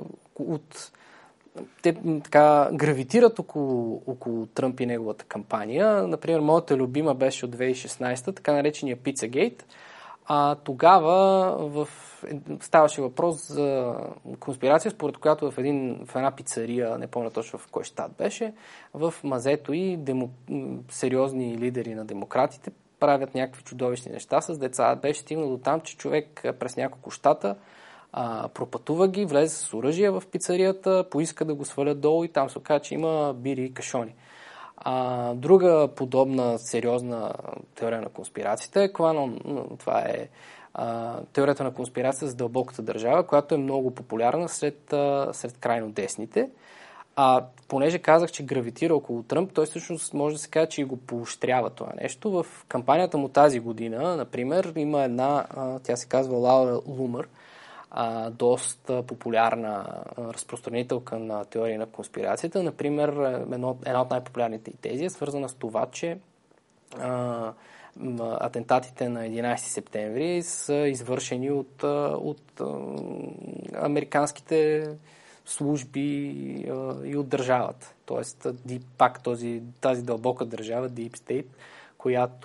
те така гравитират около Тръмп и неговата кампания. Например, моята любима беше от 2016, така наречения Пицагейт. Тогава ставаше въпрос за конспирация, според която в една пицария, не помня точно в кой щат беше, в мазето и сериозни лидери на демократите правят някакви чудовищни неща с деца. Беше стигнал до там, че човек през няколко щата пропътува ги, влезе с оръжие в пицарията, поиска да го свалят долу и там се оказа, че има бири и кашони. Друга подобна сериозна теория на конспирацията е QAnon. Това е теорията на конспирация за дълбоката държава, която е много популярна сред крайно десните. Понеже казах, че гравитира около Тръмп, той всъщност може да се каже, че и го поощрява това нещо. В кампанията му тази година, например, има една, тя се казва Лаура Лумър, доста популярна разпространителка на теории на конспирацията. Например, една от най-популярните и тези е свързана с това, че атентатите на 11 септември са извършени от американските служби и от държавата. Тоест, пак тази дълбока държава, Deep State, която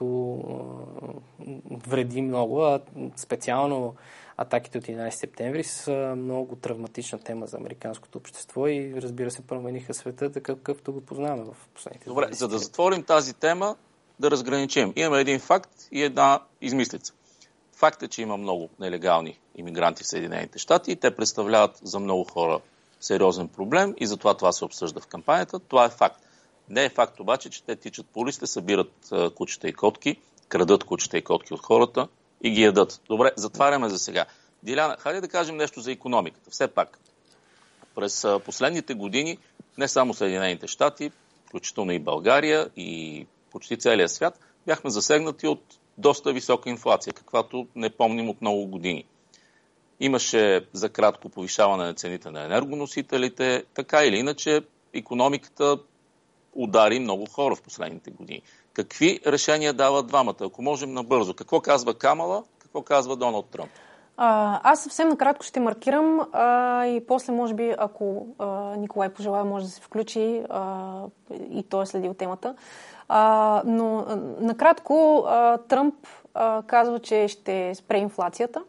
вреди много, а специално атаките от 11 септември са много травматична тема за американското общество и, разбира се, промениха света такъв, какъвто го познаваме в последните. Добре, за да затворим тази тема, да разграничим. Имаме един факт и една измислица. Факт е, че има много нелегални имигранти в Съединените щати и те представляват за много хора сериозен проблем и затова това се обсъжда в кампанията. Това е факт. Не е факт обаче, че те тичат по улиците, събират кучета и котки, крадат кучета и котки от хората и ги ядат. Добре, затваряме за сега. Диляна, хайде да кажем нещо за икономиката. Все пак, през последните години не само Съединените щати, включително и България и почти целия свят, бяхме засегнати от доста висока инфлация, каквато не помним от много години. Имаше за кратко повишаване на цените на енергоносителите, така или иначе икономиката удари много хора в последните години. Какви решения дават двамата? Ако можем набързо. Какво казва Камала, какво казва Доналд Тръмп? Аз съвсем накратко ще маркирам и после, може би, ако Николай пожелая, може да се включи и той е следил темата. Но накратко Тръмп казва, че ще спре инфлацията.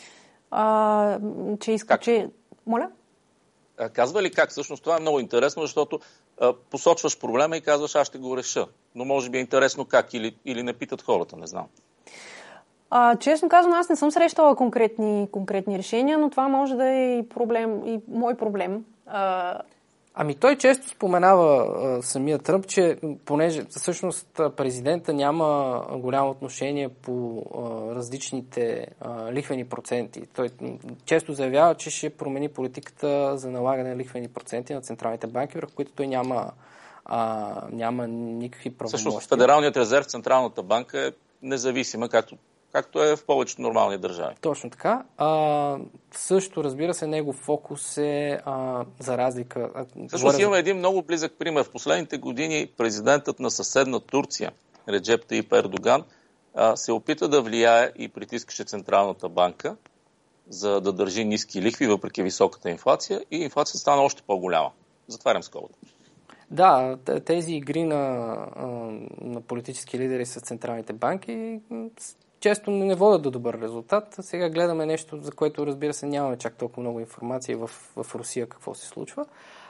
Че иска, че... Моля? Казва ли как? Всъщност това е много интересно, защото посочваш проблема и казваш, аз ще го реша. Но може би е интересно как или не питат хората, не знам. Честно казвам, аз не съм срещала конкретни решения, но това може да е и мой проблем. Той често споменава самия Тръмп, че понеже всъщност президента няма голямо отношение по различните лихвени проценти. Той често заявява, че ще промени политиката за налагане на лихвени проценти на централните банки, върху които той няма никакви правомощия. Всъщност Федералният резерв, Централната банка е независима, както е в повечето нормални държави. Точно така. Също, разбира се, негов фокус е за разлика... Всъщност имаме един много близък пример. В последните години президентът на съседна Турция, Реджеп Таип Ердоган, се опита да влияе и притискаше Централната банка, за да държи ниски лихви, въпреки високата инфлация, и инфлацията стана още по-голяма. Затварям скобата. Да, тези игри на политически лидери с централните банки често не водят до добър резултат. Сега гледаме нещо, за което, разбира се, нямаме чак толкова много информация в Русия какво се случва.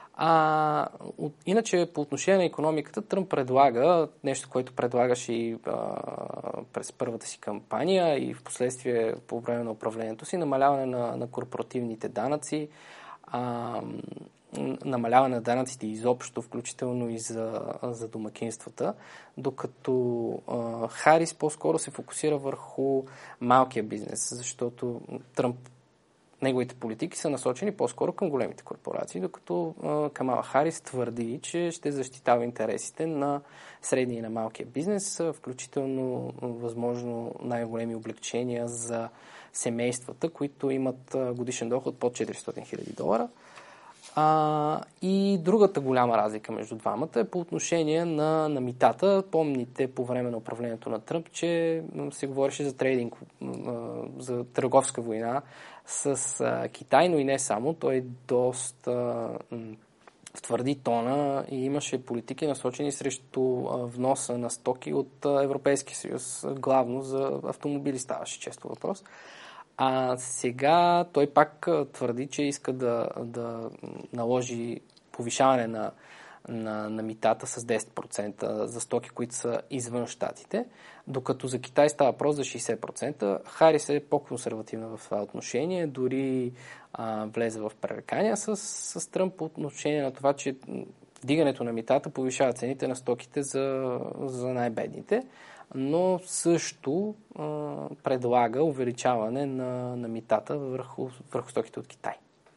Иначе, по отношение на икономиката, Тръмп предлага нещо, което предлагаше и през първата си кампания и в последствие по време на управлението си, намаляване на корпоративните данъци, намаляване на данъците изобщо, включително и за домакинствата, докато Харис по-скоро се фокусира върху малкия бизнес, защото Тръмп, неговите политики са насочени по-скоро към големите корпорации, докато Камала Харис твърди, че ще защитава интересите на средния и на малкия бизнес, включително възможно най-големи облекчения за семействата, които имат годишен доход под $400,000. И другата голяма разлика между двамата е по отношение на митата. Помните по време на управлението на Тръмп, че се говореше за трейдинг, за търговска война с Китай, но и не само. Той доста твърди тона и имаше политики насочени срещу вноса на стоки от Европейския съюз. Главно за автомобили ставаше често въпрос. Сега той пак твърди, че иска да наложи повишаване на митата с 10% за стоки, които са извън щатите, докато за Китай става въпрос за 60%. Харис е по-консервативна в това отношение, дори влезе в пререкания с Тръмп по отношение на това, че вдигането на митата повишава цените на стоките за най-бедните, но също предлага увеличаване на митата върху стоките от Китай.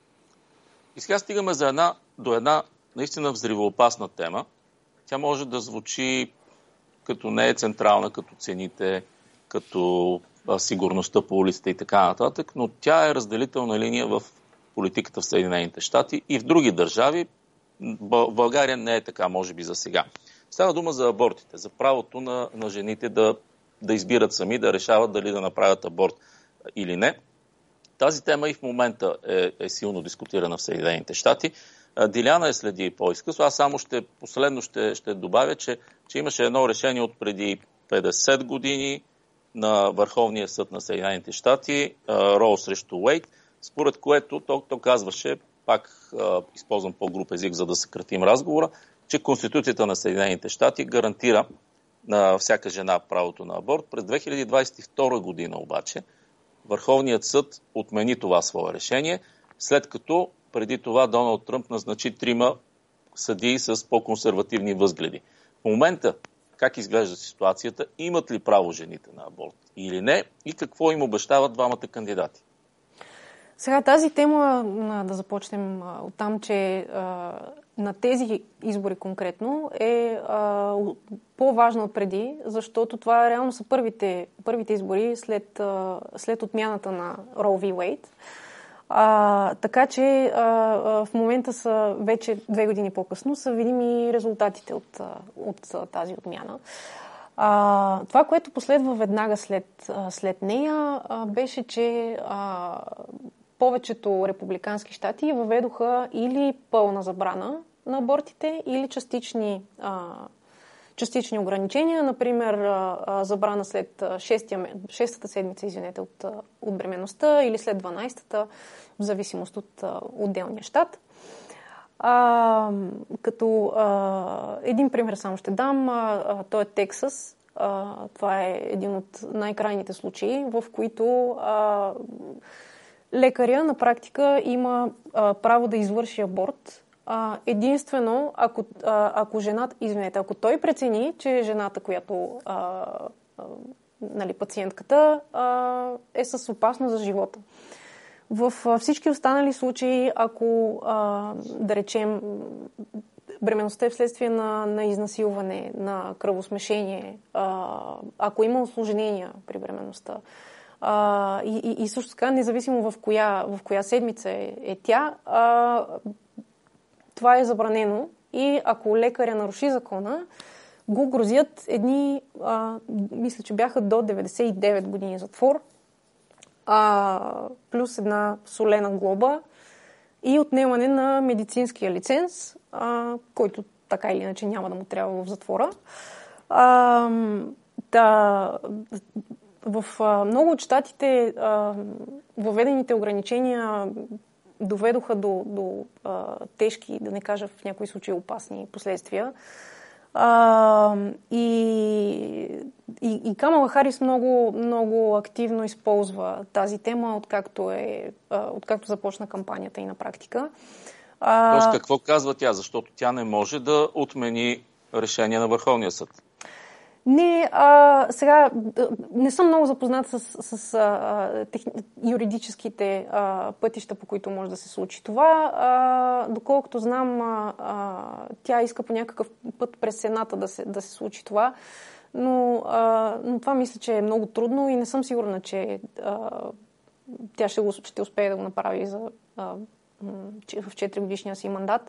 И сега стигаме до една наистина взривоопасна тема. Тя може да звучи като не е централна, като цените, като сигурността по улиците и така нататък, но тя е разделителна линия в политиката в Съединените щати и в други държави. В България не е така, може би за сега. Става дума за абортите, за правото на жените да избират сами, да решават дали да направят аборт или не. Тази тема и в момента е силно дискутирана в Съединените щати. Диляна следи по-изкъсно. Аз само последно ще добавя, че имаше едно решение от преди 50 години на Върховния съд на Съединените щати, Роу срещу Уейд, според което то казваше, пак използвам по-груб език, за да съкратим разговора, че Конституцията на Съединените щати гарантира на всяка жена правото на аборт. През 2022 година обаче Върховният съд отмени това свое решение, след като преди това Доналд Тръмп назначи 3 съдии с по-консервативни възгледи. В момента, как изглежда ситуацията, имат ли право жените на аборт или не и какво им обещават двамата кандидати? Сега тази тема, да започнем оттам, че на тези избори конкретно е по-важно от преди, защото това реално са първите избори след отмяната на Роу v. Уейд. Така че в момента са вече 2 години по-късно са видими резултатите от тази отмяна. Това, което последва веднага след нея, беше, че повечето републикански щати въведоха или пълна забрана на абортите, или частични ограничения, например забрана след 6-та седмица, от бременността или след 12-та, в зависимост от отделния щат. Като един пример само ще дам, той е Тексас. Това е един от най-крайните случаи, в които лекаря на практика има право да извърши аборт единствено ако той прецени, че жената, която пациентката е с опасност за живота. В всички останали случаи, ако да речем бременността е вследствие на изнасилване, на кръвосмешение, ако има осложнения при бременността, и също така, независимо в коя седмица е тя, това е забранено и ако лекаря наруши закона, го грозят едни, мисля, че бяха до 99 години затвор, плюс една солена глоба и отнемане на медицинския лиценз, който така или иначе няма да му трябва в затвора. В много от щатите въведените ограничения доведоха до тежки, да не кажа в някои случаи опасни последствия. И Камала Харис много, много активно използва тази тема, откакто започна кампанията и на практика. Тоест, какво казва тя? Защото тя не може да отмени решение на Върховния съд. Не, сега не съм много запозната с юридическите пътища, по които може да се случи това. Доколкото знам, тя иска по някакъв път през Сената да се случи това, но това мисля, че е много трудно и не съм сигурна, че тя ще успее да го направи в 4-годишния си мандат.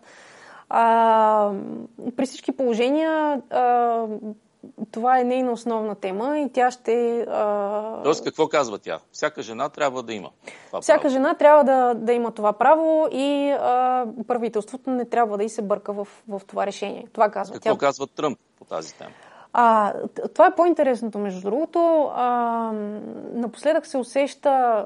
При всички положения това е нейна основна тема и тя ще... Тоест, какво казва тя? Всяка жена трябва да има това Всяка право. жена трябва да има това право и правителството не трябва да й се бърка в това решение. Това казва Какво тя. казва Тръмп по тази тема? Това е по-интересното, между другото. Напоследък се усеща...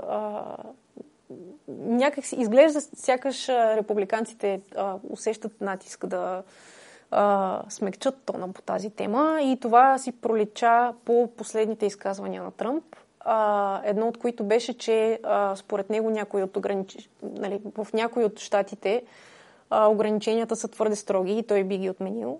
някак си изглежда, сякаш републиканците усещат натиск да смекчат тона по тази тема и това си пролича по последните изказвания на Тръмп. Едно от които беше, че според него в някои от щатите ограниченията са твърде строги и той би ги отменил.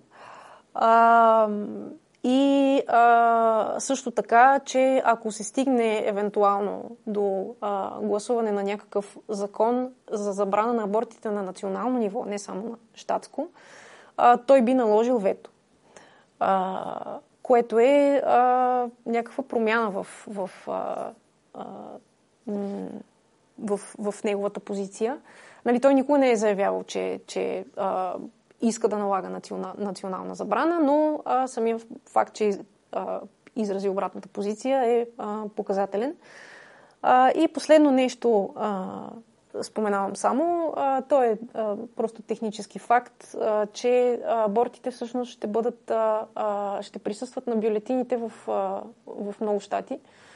Също така, че ако се стигне евентуално до гласуване на някакъв закон за забрана на абортите на национално ниво, не само на щатско, той би наложил вето. Което е някаква промяна в неговата позиция. Нали, той никога не е заявявал, че иска да налага национална забрана, но самия факт, че изрази обратната позиция е показателен. И последно нещо споменавам само, то е просто технически факт, че абортите всъщност ще присъстват на бюлетините в много щати,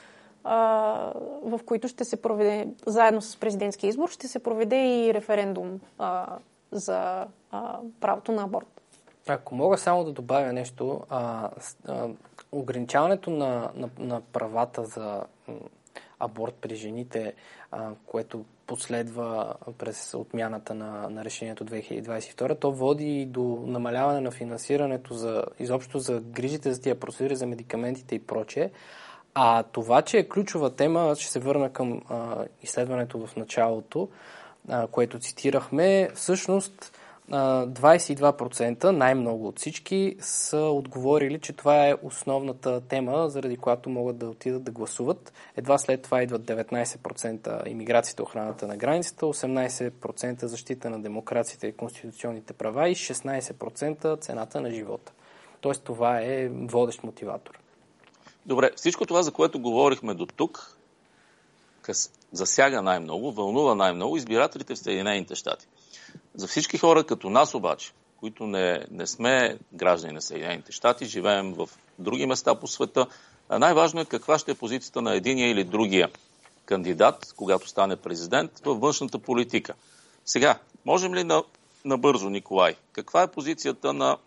в които ще се проведе, заедно с президентски избор, ще се проведе и референдум за правото на аборт. Ако мога само да добавя нещо, ограничаването на правата за аборт при жените, което последва през отмяната на решението 2022, то води и до намаляване на финансирането изобщо за грижите за тия процедури, за медикаментите и прочее. А това, че е ключова тема, ще се върна към изследването в началото, което цитирахме, всъщност 22%, най-много от всички, са отговорили, че това е основната тема, заради която могат да отидат да гласуват. Едва след това идват 19% имиграцията, охраната на границата, 18% защита на демокрацията и конституционните права и 16% цената на живота. Тоест това е водещ мотиватор. Добре, всичко това, за което говорихме до тук, засяга най-много, вълнува най-много избирателите в Съединените щати. За всички хора като нас обаче, които не сме граждани на Съединените щати, живеем в други места по света, най-важно е каква ще е позицията на единия или другия кандидат, когато стане президент, във външната политика. Сега, можем ли набързо, Николай, каква е позицията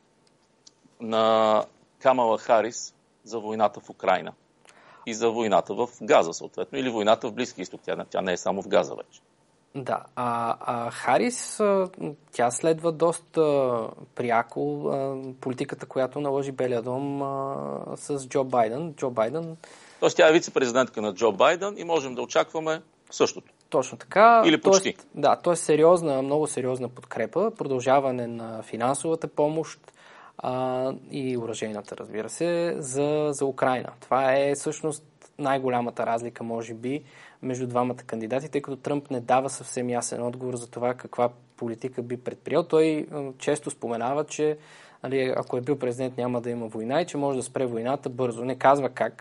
на Камала Харис за войната в Украйна и за войната в Газа, съответно, или войната в Близки изток? Тя не е само в Газа вече. Да, Харис, тя следва доста пряко политиката, която наложи Белия дом с Джо Байден. Тоест тя е вице-президентка на Джо Байден и можем да очакваме същото. Точно така. Или почти. То е много сериозна подкрепа, продължаване на финансовата помощ и оръжейната, разбира се, за Украйна. Това е всъщност най-голямата разлика, може би, между двамата кандидати, тъй като Тръмп не дава съвсем ясен отговор за това каква политика би предприел. Той често споменава, че ако е бил президент, няма да има война и че може да спре войната бързо. Не казва как,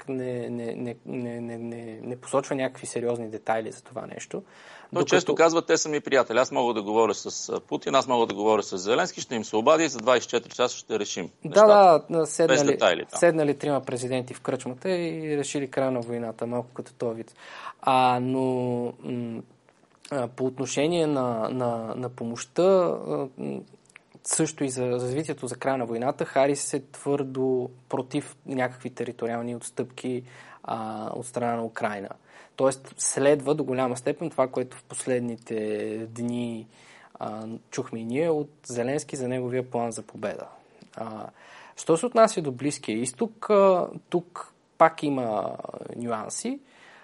не посочва някакви сериозни детайли за това нещо. Той често казва, те са ми приятели. Аз мога да говоря с Путин, аз мога да говоря с Зеленски, ще им се обади и за 24 часа ще решим нещата. Седнали трима президенти в кръчмата и решили края на войната, малко като този вид. Но по отношение на помощта, също и за развитието за края на войната, Харис е твърдо против някакви териториални отстъпки от страна на Украйна. Тоест следва до голяма степен това, което в последните дни чухме и ние от Зеленски за неговия план за победа. Що се отнася до Близкия изток, тук пак има нюанси.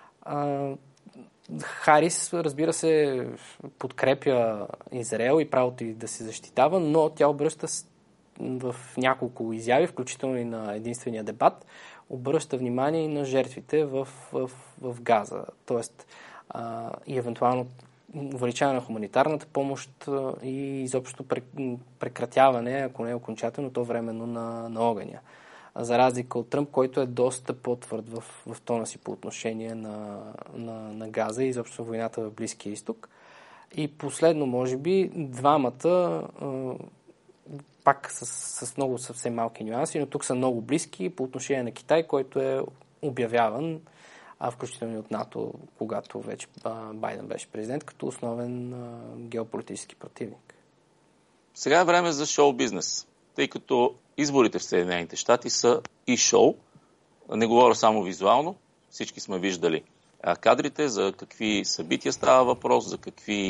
Харис, разбира се, подкрепя Израел и правото ѝ да се защитава, но тя обръща в няколко изяви, включително и на единствения дебат, обръща внимание и на жертвите в Газа. Тоест и евентуално увеличаване на хуманитарната помощ и изобщо прекратяване, ако не е окончателно, то временно на огъня. За разлика от Тръмп, който е доста по-твърд в тона си по отношение на Газа и изобщо войната в Близкия изток. И последно, може би, двамата пак с много съвсем малки нюанси, но тук са много близки по отношение на Китай, който е обявяван, включително и от НАТО, когато вече Байден беше президент, като основен геополитически противник. Сега е време за шоу-бизнес, тъй като изборите в Съединените щати са и шоу. Не говоря само визуално, всички сме виждали кадрите, за какви събития става въпрос, за какви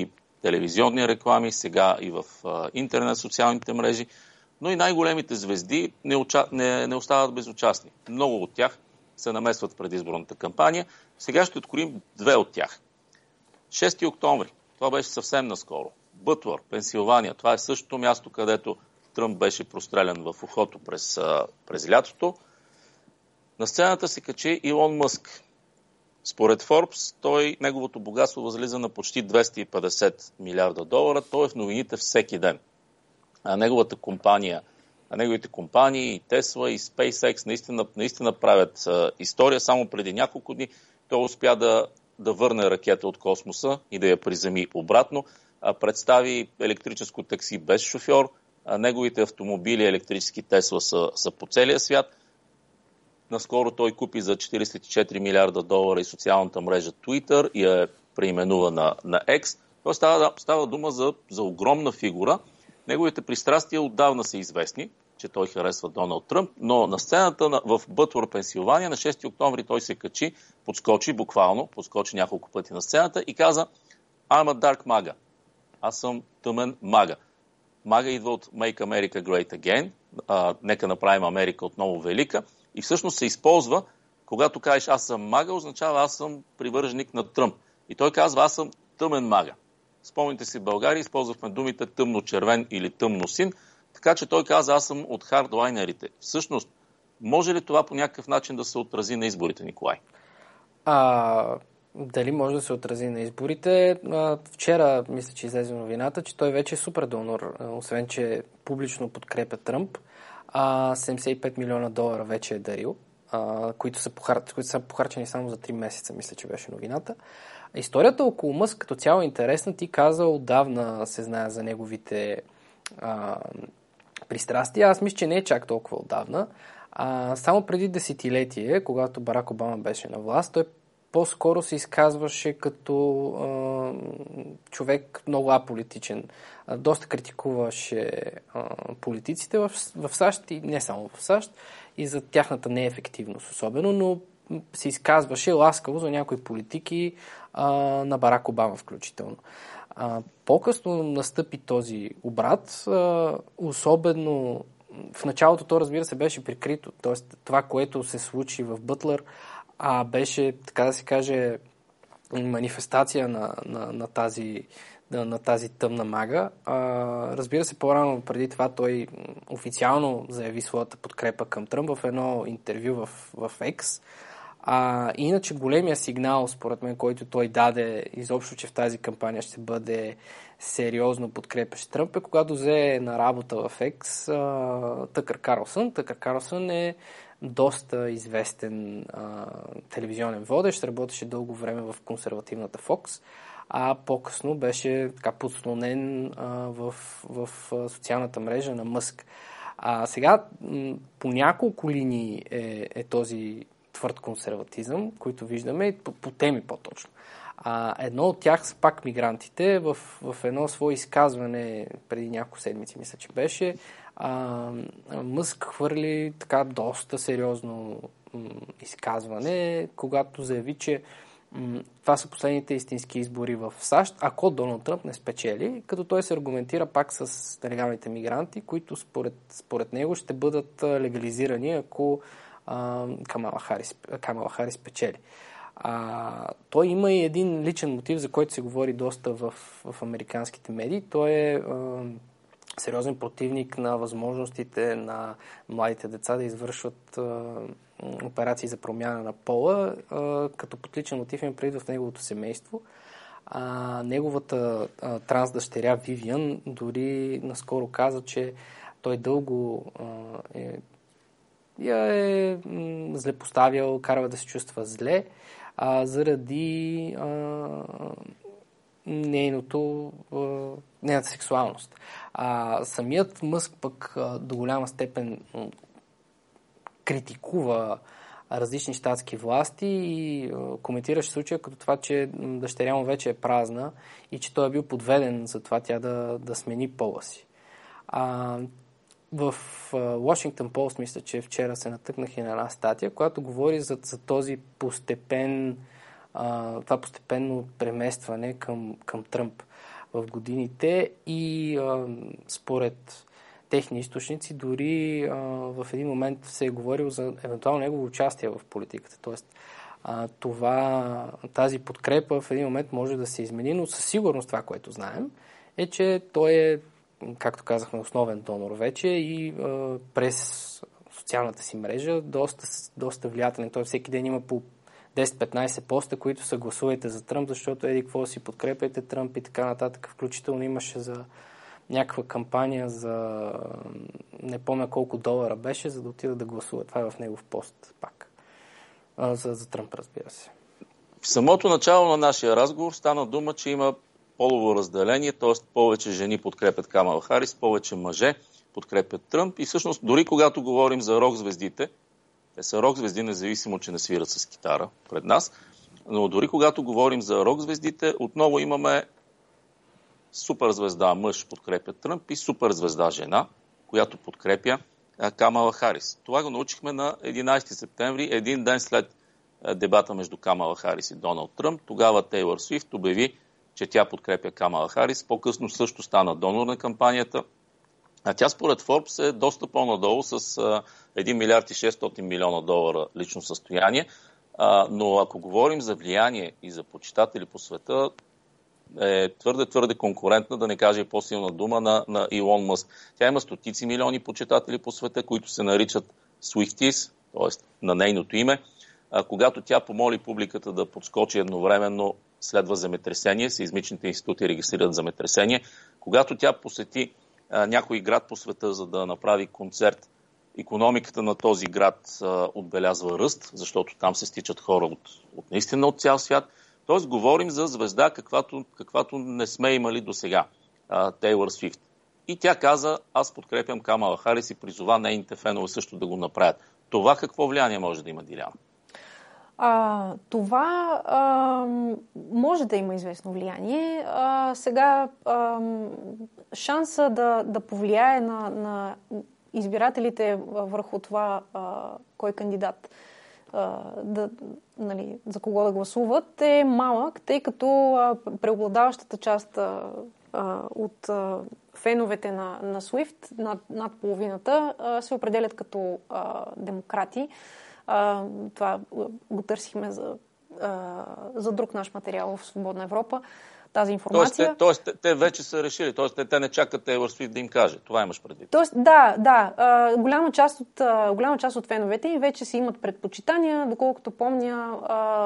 телевизионни реклами, сега и в интернет, социалните мрежи, но и най-големите звезди не остават безучастни. Много от тях се намесват в предизборната кампания. Сега ще откроим две от тях. 6 октомври, това беше съвсем наскоро. Бътлър, Пенсилвания, това е същото място, където Тръмп беше прострелян в ухото през лятото. На сцената се качи Илон Мъск. Според Forbes, неговото богатство възлиза на почти 250 милиарда долара. Той е в новините всеки ден. Неговите компании, и Tesla, и SpaceX наистина правят история. Само преди няколко дни той успя да върне ракета от космоса и да я приземи обратно. Представи електрическо такси без шофьор. Неговите автомобили, електрически Tesla са по целия свят. Наскоро той купи за 44 милиарда долара и социалната мрежа Twitter и я преименува на X. Това става дума за огромна фигура. Неговите пристрастия отдавна са известни, че той харесва Доналд Тръмп, но на сцената в Бътлър, Пенсилвания, на 6 октомври той се качи, подскочи няколко пъти на сцената и каза: I'm a dark MAGA. Аз съм тъмен мага. Мага идва от Make America Great Again. Нека направим Америка отново велика. И всъщност се използва, когато кажеш аз съм мага, означава аз съм привърженик на Тръмп. И той казва аз съм тъмен мага. Спомните си, в България използвахме думите тъмно-червен или тъмно-син, така че той каза аз съм от хардлайнерите. Всъщност, може ли това по някакъв начин да се отрази на изборите, Николай? Дали може да се отрази на изборите? Вчера, мисля, че излезе новината, че той вече е супер донор, освен че публично подкрепя Тръмп. 75 милиона долара вече е дарил, които са похарчени само за 3 месеца, мисля, че беше новината. Историята около Мъск като цяло е интересна. Ти каза, отдавна се знае за неговите пристрастия. Аз мисля, че не е чак толкова отдавна. Само преди десетилетие, когато Барак Обама беше на власт, той по-скоро се изказваше като човек много аполитичен. Доста критикуваше политиците в САЩ и не само в САЩ и за тяхната неефективност особено, но се изказваше ласкаво за някои политики на Барак Обама включително. По-късно настъпи този обрат, особено в началото то, разбира се, беше прикрито. Тоест това, което се случи в Бътлър, беше, така да се каже, манифестация на тази тъмна мага. Разбира се, по-рано преди това той официално заяви своята подкрепа към Тръмп в едно интервю в X. Иначе големия сигнал, според мен, който той даде изобщо, че в тази кампания ще бъде сериозно подкрепящ Тръмп, е когато взе на работа в X Тъкър Карлсън. Тъкър Карлсън е доста известен телевизионен водещ, работеше дълго време в консервативната Fox, а по-късно беше така подслонен в социалната мрежа на Мъск. Сега по няколко линии е този твърд консерватизъм, който виждаме, по теми по-точно. Едно от тях са пак мигрантите. В едно свое изказване преди няколко седмици, мисля, че беше, Мъск хвърли така доста сериозно изказване, когато заяви, че това са последните истински избори в САЩ, ако Доналд Тръмп не спечели, като той се аргументира пак с нелегалните мигранти, които според него ще бъдат легализирани, ако Камала Харис печели. Той има и един личен мотив, за който се говори доста в американските медии. Той е сериозен противник на възможностите на младите деца да извършват операции за промяна на пола, като под личен мотив им преди в неговото семейство. Неговата трансдъщеря Вивиан дори наскоро каза, че той дълго я е злепоставял, карава да се чувства зле, заради нейната сексуалност. Самият Мъск пък до голяма степен критикува различни щатски власти и коментираше случая като това, че дъщеря му вече е празна и че той е бил подведен за това тя да смени пола си. В Washington Post, мисля, че вчера се натъкнах и на една статия, която говори за този това постепенно преместване към Тръмп. в годините и според техни източници дори в един момент се е говорил за евентуално негово участие в политиката. Тоест, тази подкрепа в един момент може да се измени, но със сигурност това, което знаем, е, че той е, както казахме, основен донор вече и през социалната си мрежа доста влиятелен. Той всеки ден има по 10-15 поста, които са гласувайте за Тръмп, защото какво си подкрепяйте Тръмп и така нататък. Включително имаше за някаква кампания за не помня колко долара беше, за да отида да гласува. Това е в негов пост пак. За Тръмп, разбира се. В самото начало на нашия разговор стана дума, че има полово разделение, т.е. повече жени подкрепят Камала Харис, повече мъже подкрепят Тръмп и всъщност дори когато говорим за рок-звездите, те са рок-звезди, независимо, че не свират с китара пред нас, но дори когато говорим за рок-звездите, отново имаме суперзвезда мъж подкрепя Тръмп и суперзвезда жена, която подкрепя Камала Харис. Това го научихме на 11 септември, един ден след дебата между Камала Харис и Доналд Тръмп. Тогава Тейлър Суифт обяви, че тя подкрепя Камала Харис. По-късно също стана донор на кампанията. А тя според Forbes е доста по-надолу с 1 милиард и 600 милиона долара лично състояние. Но ако говорим за влияние и за почитатели по света, е твърде конкурентна, да не кажа и по-силна дума на Илон Мъск. Тя има стотици милиони почитатели по света, които се наричат Swifties, т.е. на нейното име. Когато тя помоли публиката да подскочи едновременно, следва земетресение, сеизмичните институти регистрират земетресение. Когато тя посети някой град по света, за да направи концерт, икономиката на този град отбелязва ръст, защото там се стичат хора наистина от цял свят. Тоест, говорим за звезда, каквато не сме имали до сега, Тейлър Суифт. И тя каза, аз подкрепям Камала Харис и призова нейните фенове също да го направят. Това какво влияние може да има, Диляна? Това може да има известно влияние. Сега шанса да повлияе на избирателите върху това кой кандидат за кого да гласуват е малък, тъй като преобладаващата част от феновете на Суифт, над половината, се определят като демократи. Това го търсихме за друг наш материал в Свободна Европа. Тази информация. Тоест, те вече са решили. Тоест, те не чакат Тейлър Суифт да им каже. Това имаш предвид. Тоест, да. Голяма част от феновете им вече си имат предпочитания. Доколкото помня,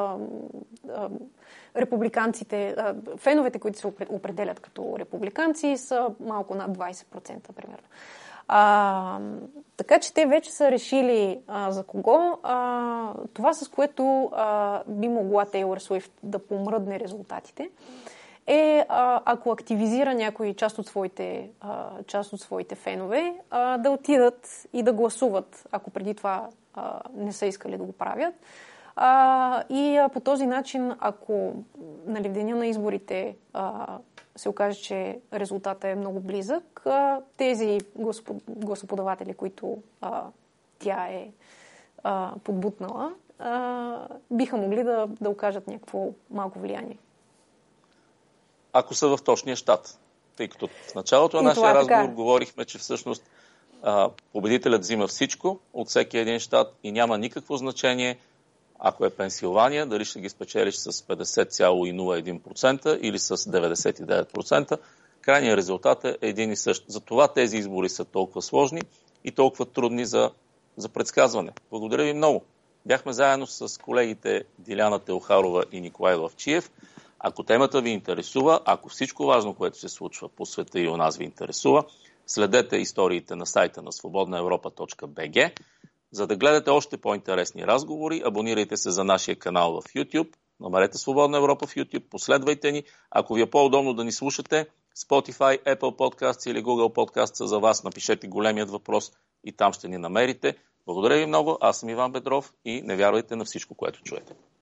републиканците, феновете, които се определят като републиканци, са малко над 20%, примерно. Така че те вече са решили за кого. Това, с което би могла Тейлър Суифт да помръдне резултатите, е ако активизира някои част от своите фенове, да отидат и да гласуват, ако преди това не са искали да го правят. И по този начин, ако в деня на изборите се окаже, че резултатът е много близък, тези гласоподаватели, които тя е подбутнала, биха могли да окажат някакво малко влияние. Ако са в точния щат. Тъй като в началото на нашия разговор говорихме, че всъщност победителят взима всичко от всеки един щат и няма никакво значение, ако е Пенсилвания, дали ще ги спечелиш с 50,01% или с 99%. Крайният резултат е един и същ. Затова тези избори са толкова сложни и толкова трудни за предсказване. Благодаря ви много. Бяхме заедно с колегите Диляна Телхарова и Николай Лавчиев. Ако темата ви интересува, ако всичко важно, което се случва по света и у нас ви интересува, следете историите на сайта на свободнаевропа.bg. За да гледате още по-интересни разговори, абонирайте се за нашия канал в YouTube. Намерете Свободна Европа в YouTube, последвайте ни. Ако ви е по-удобно да ни слушате, Spotify, Apple Podcasts или Google Podcasts са за вас. Напишете големият въпрос и там ще ни намерите. Благодаря ви много. Аз съм Иван Бедров и не вярвайте на всичко, което чуете.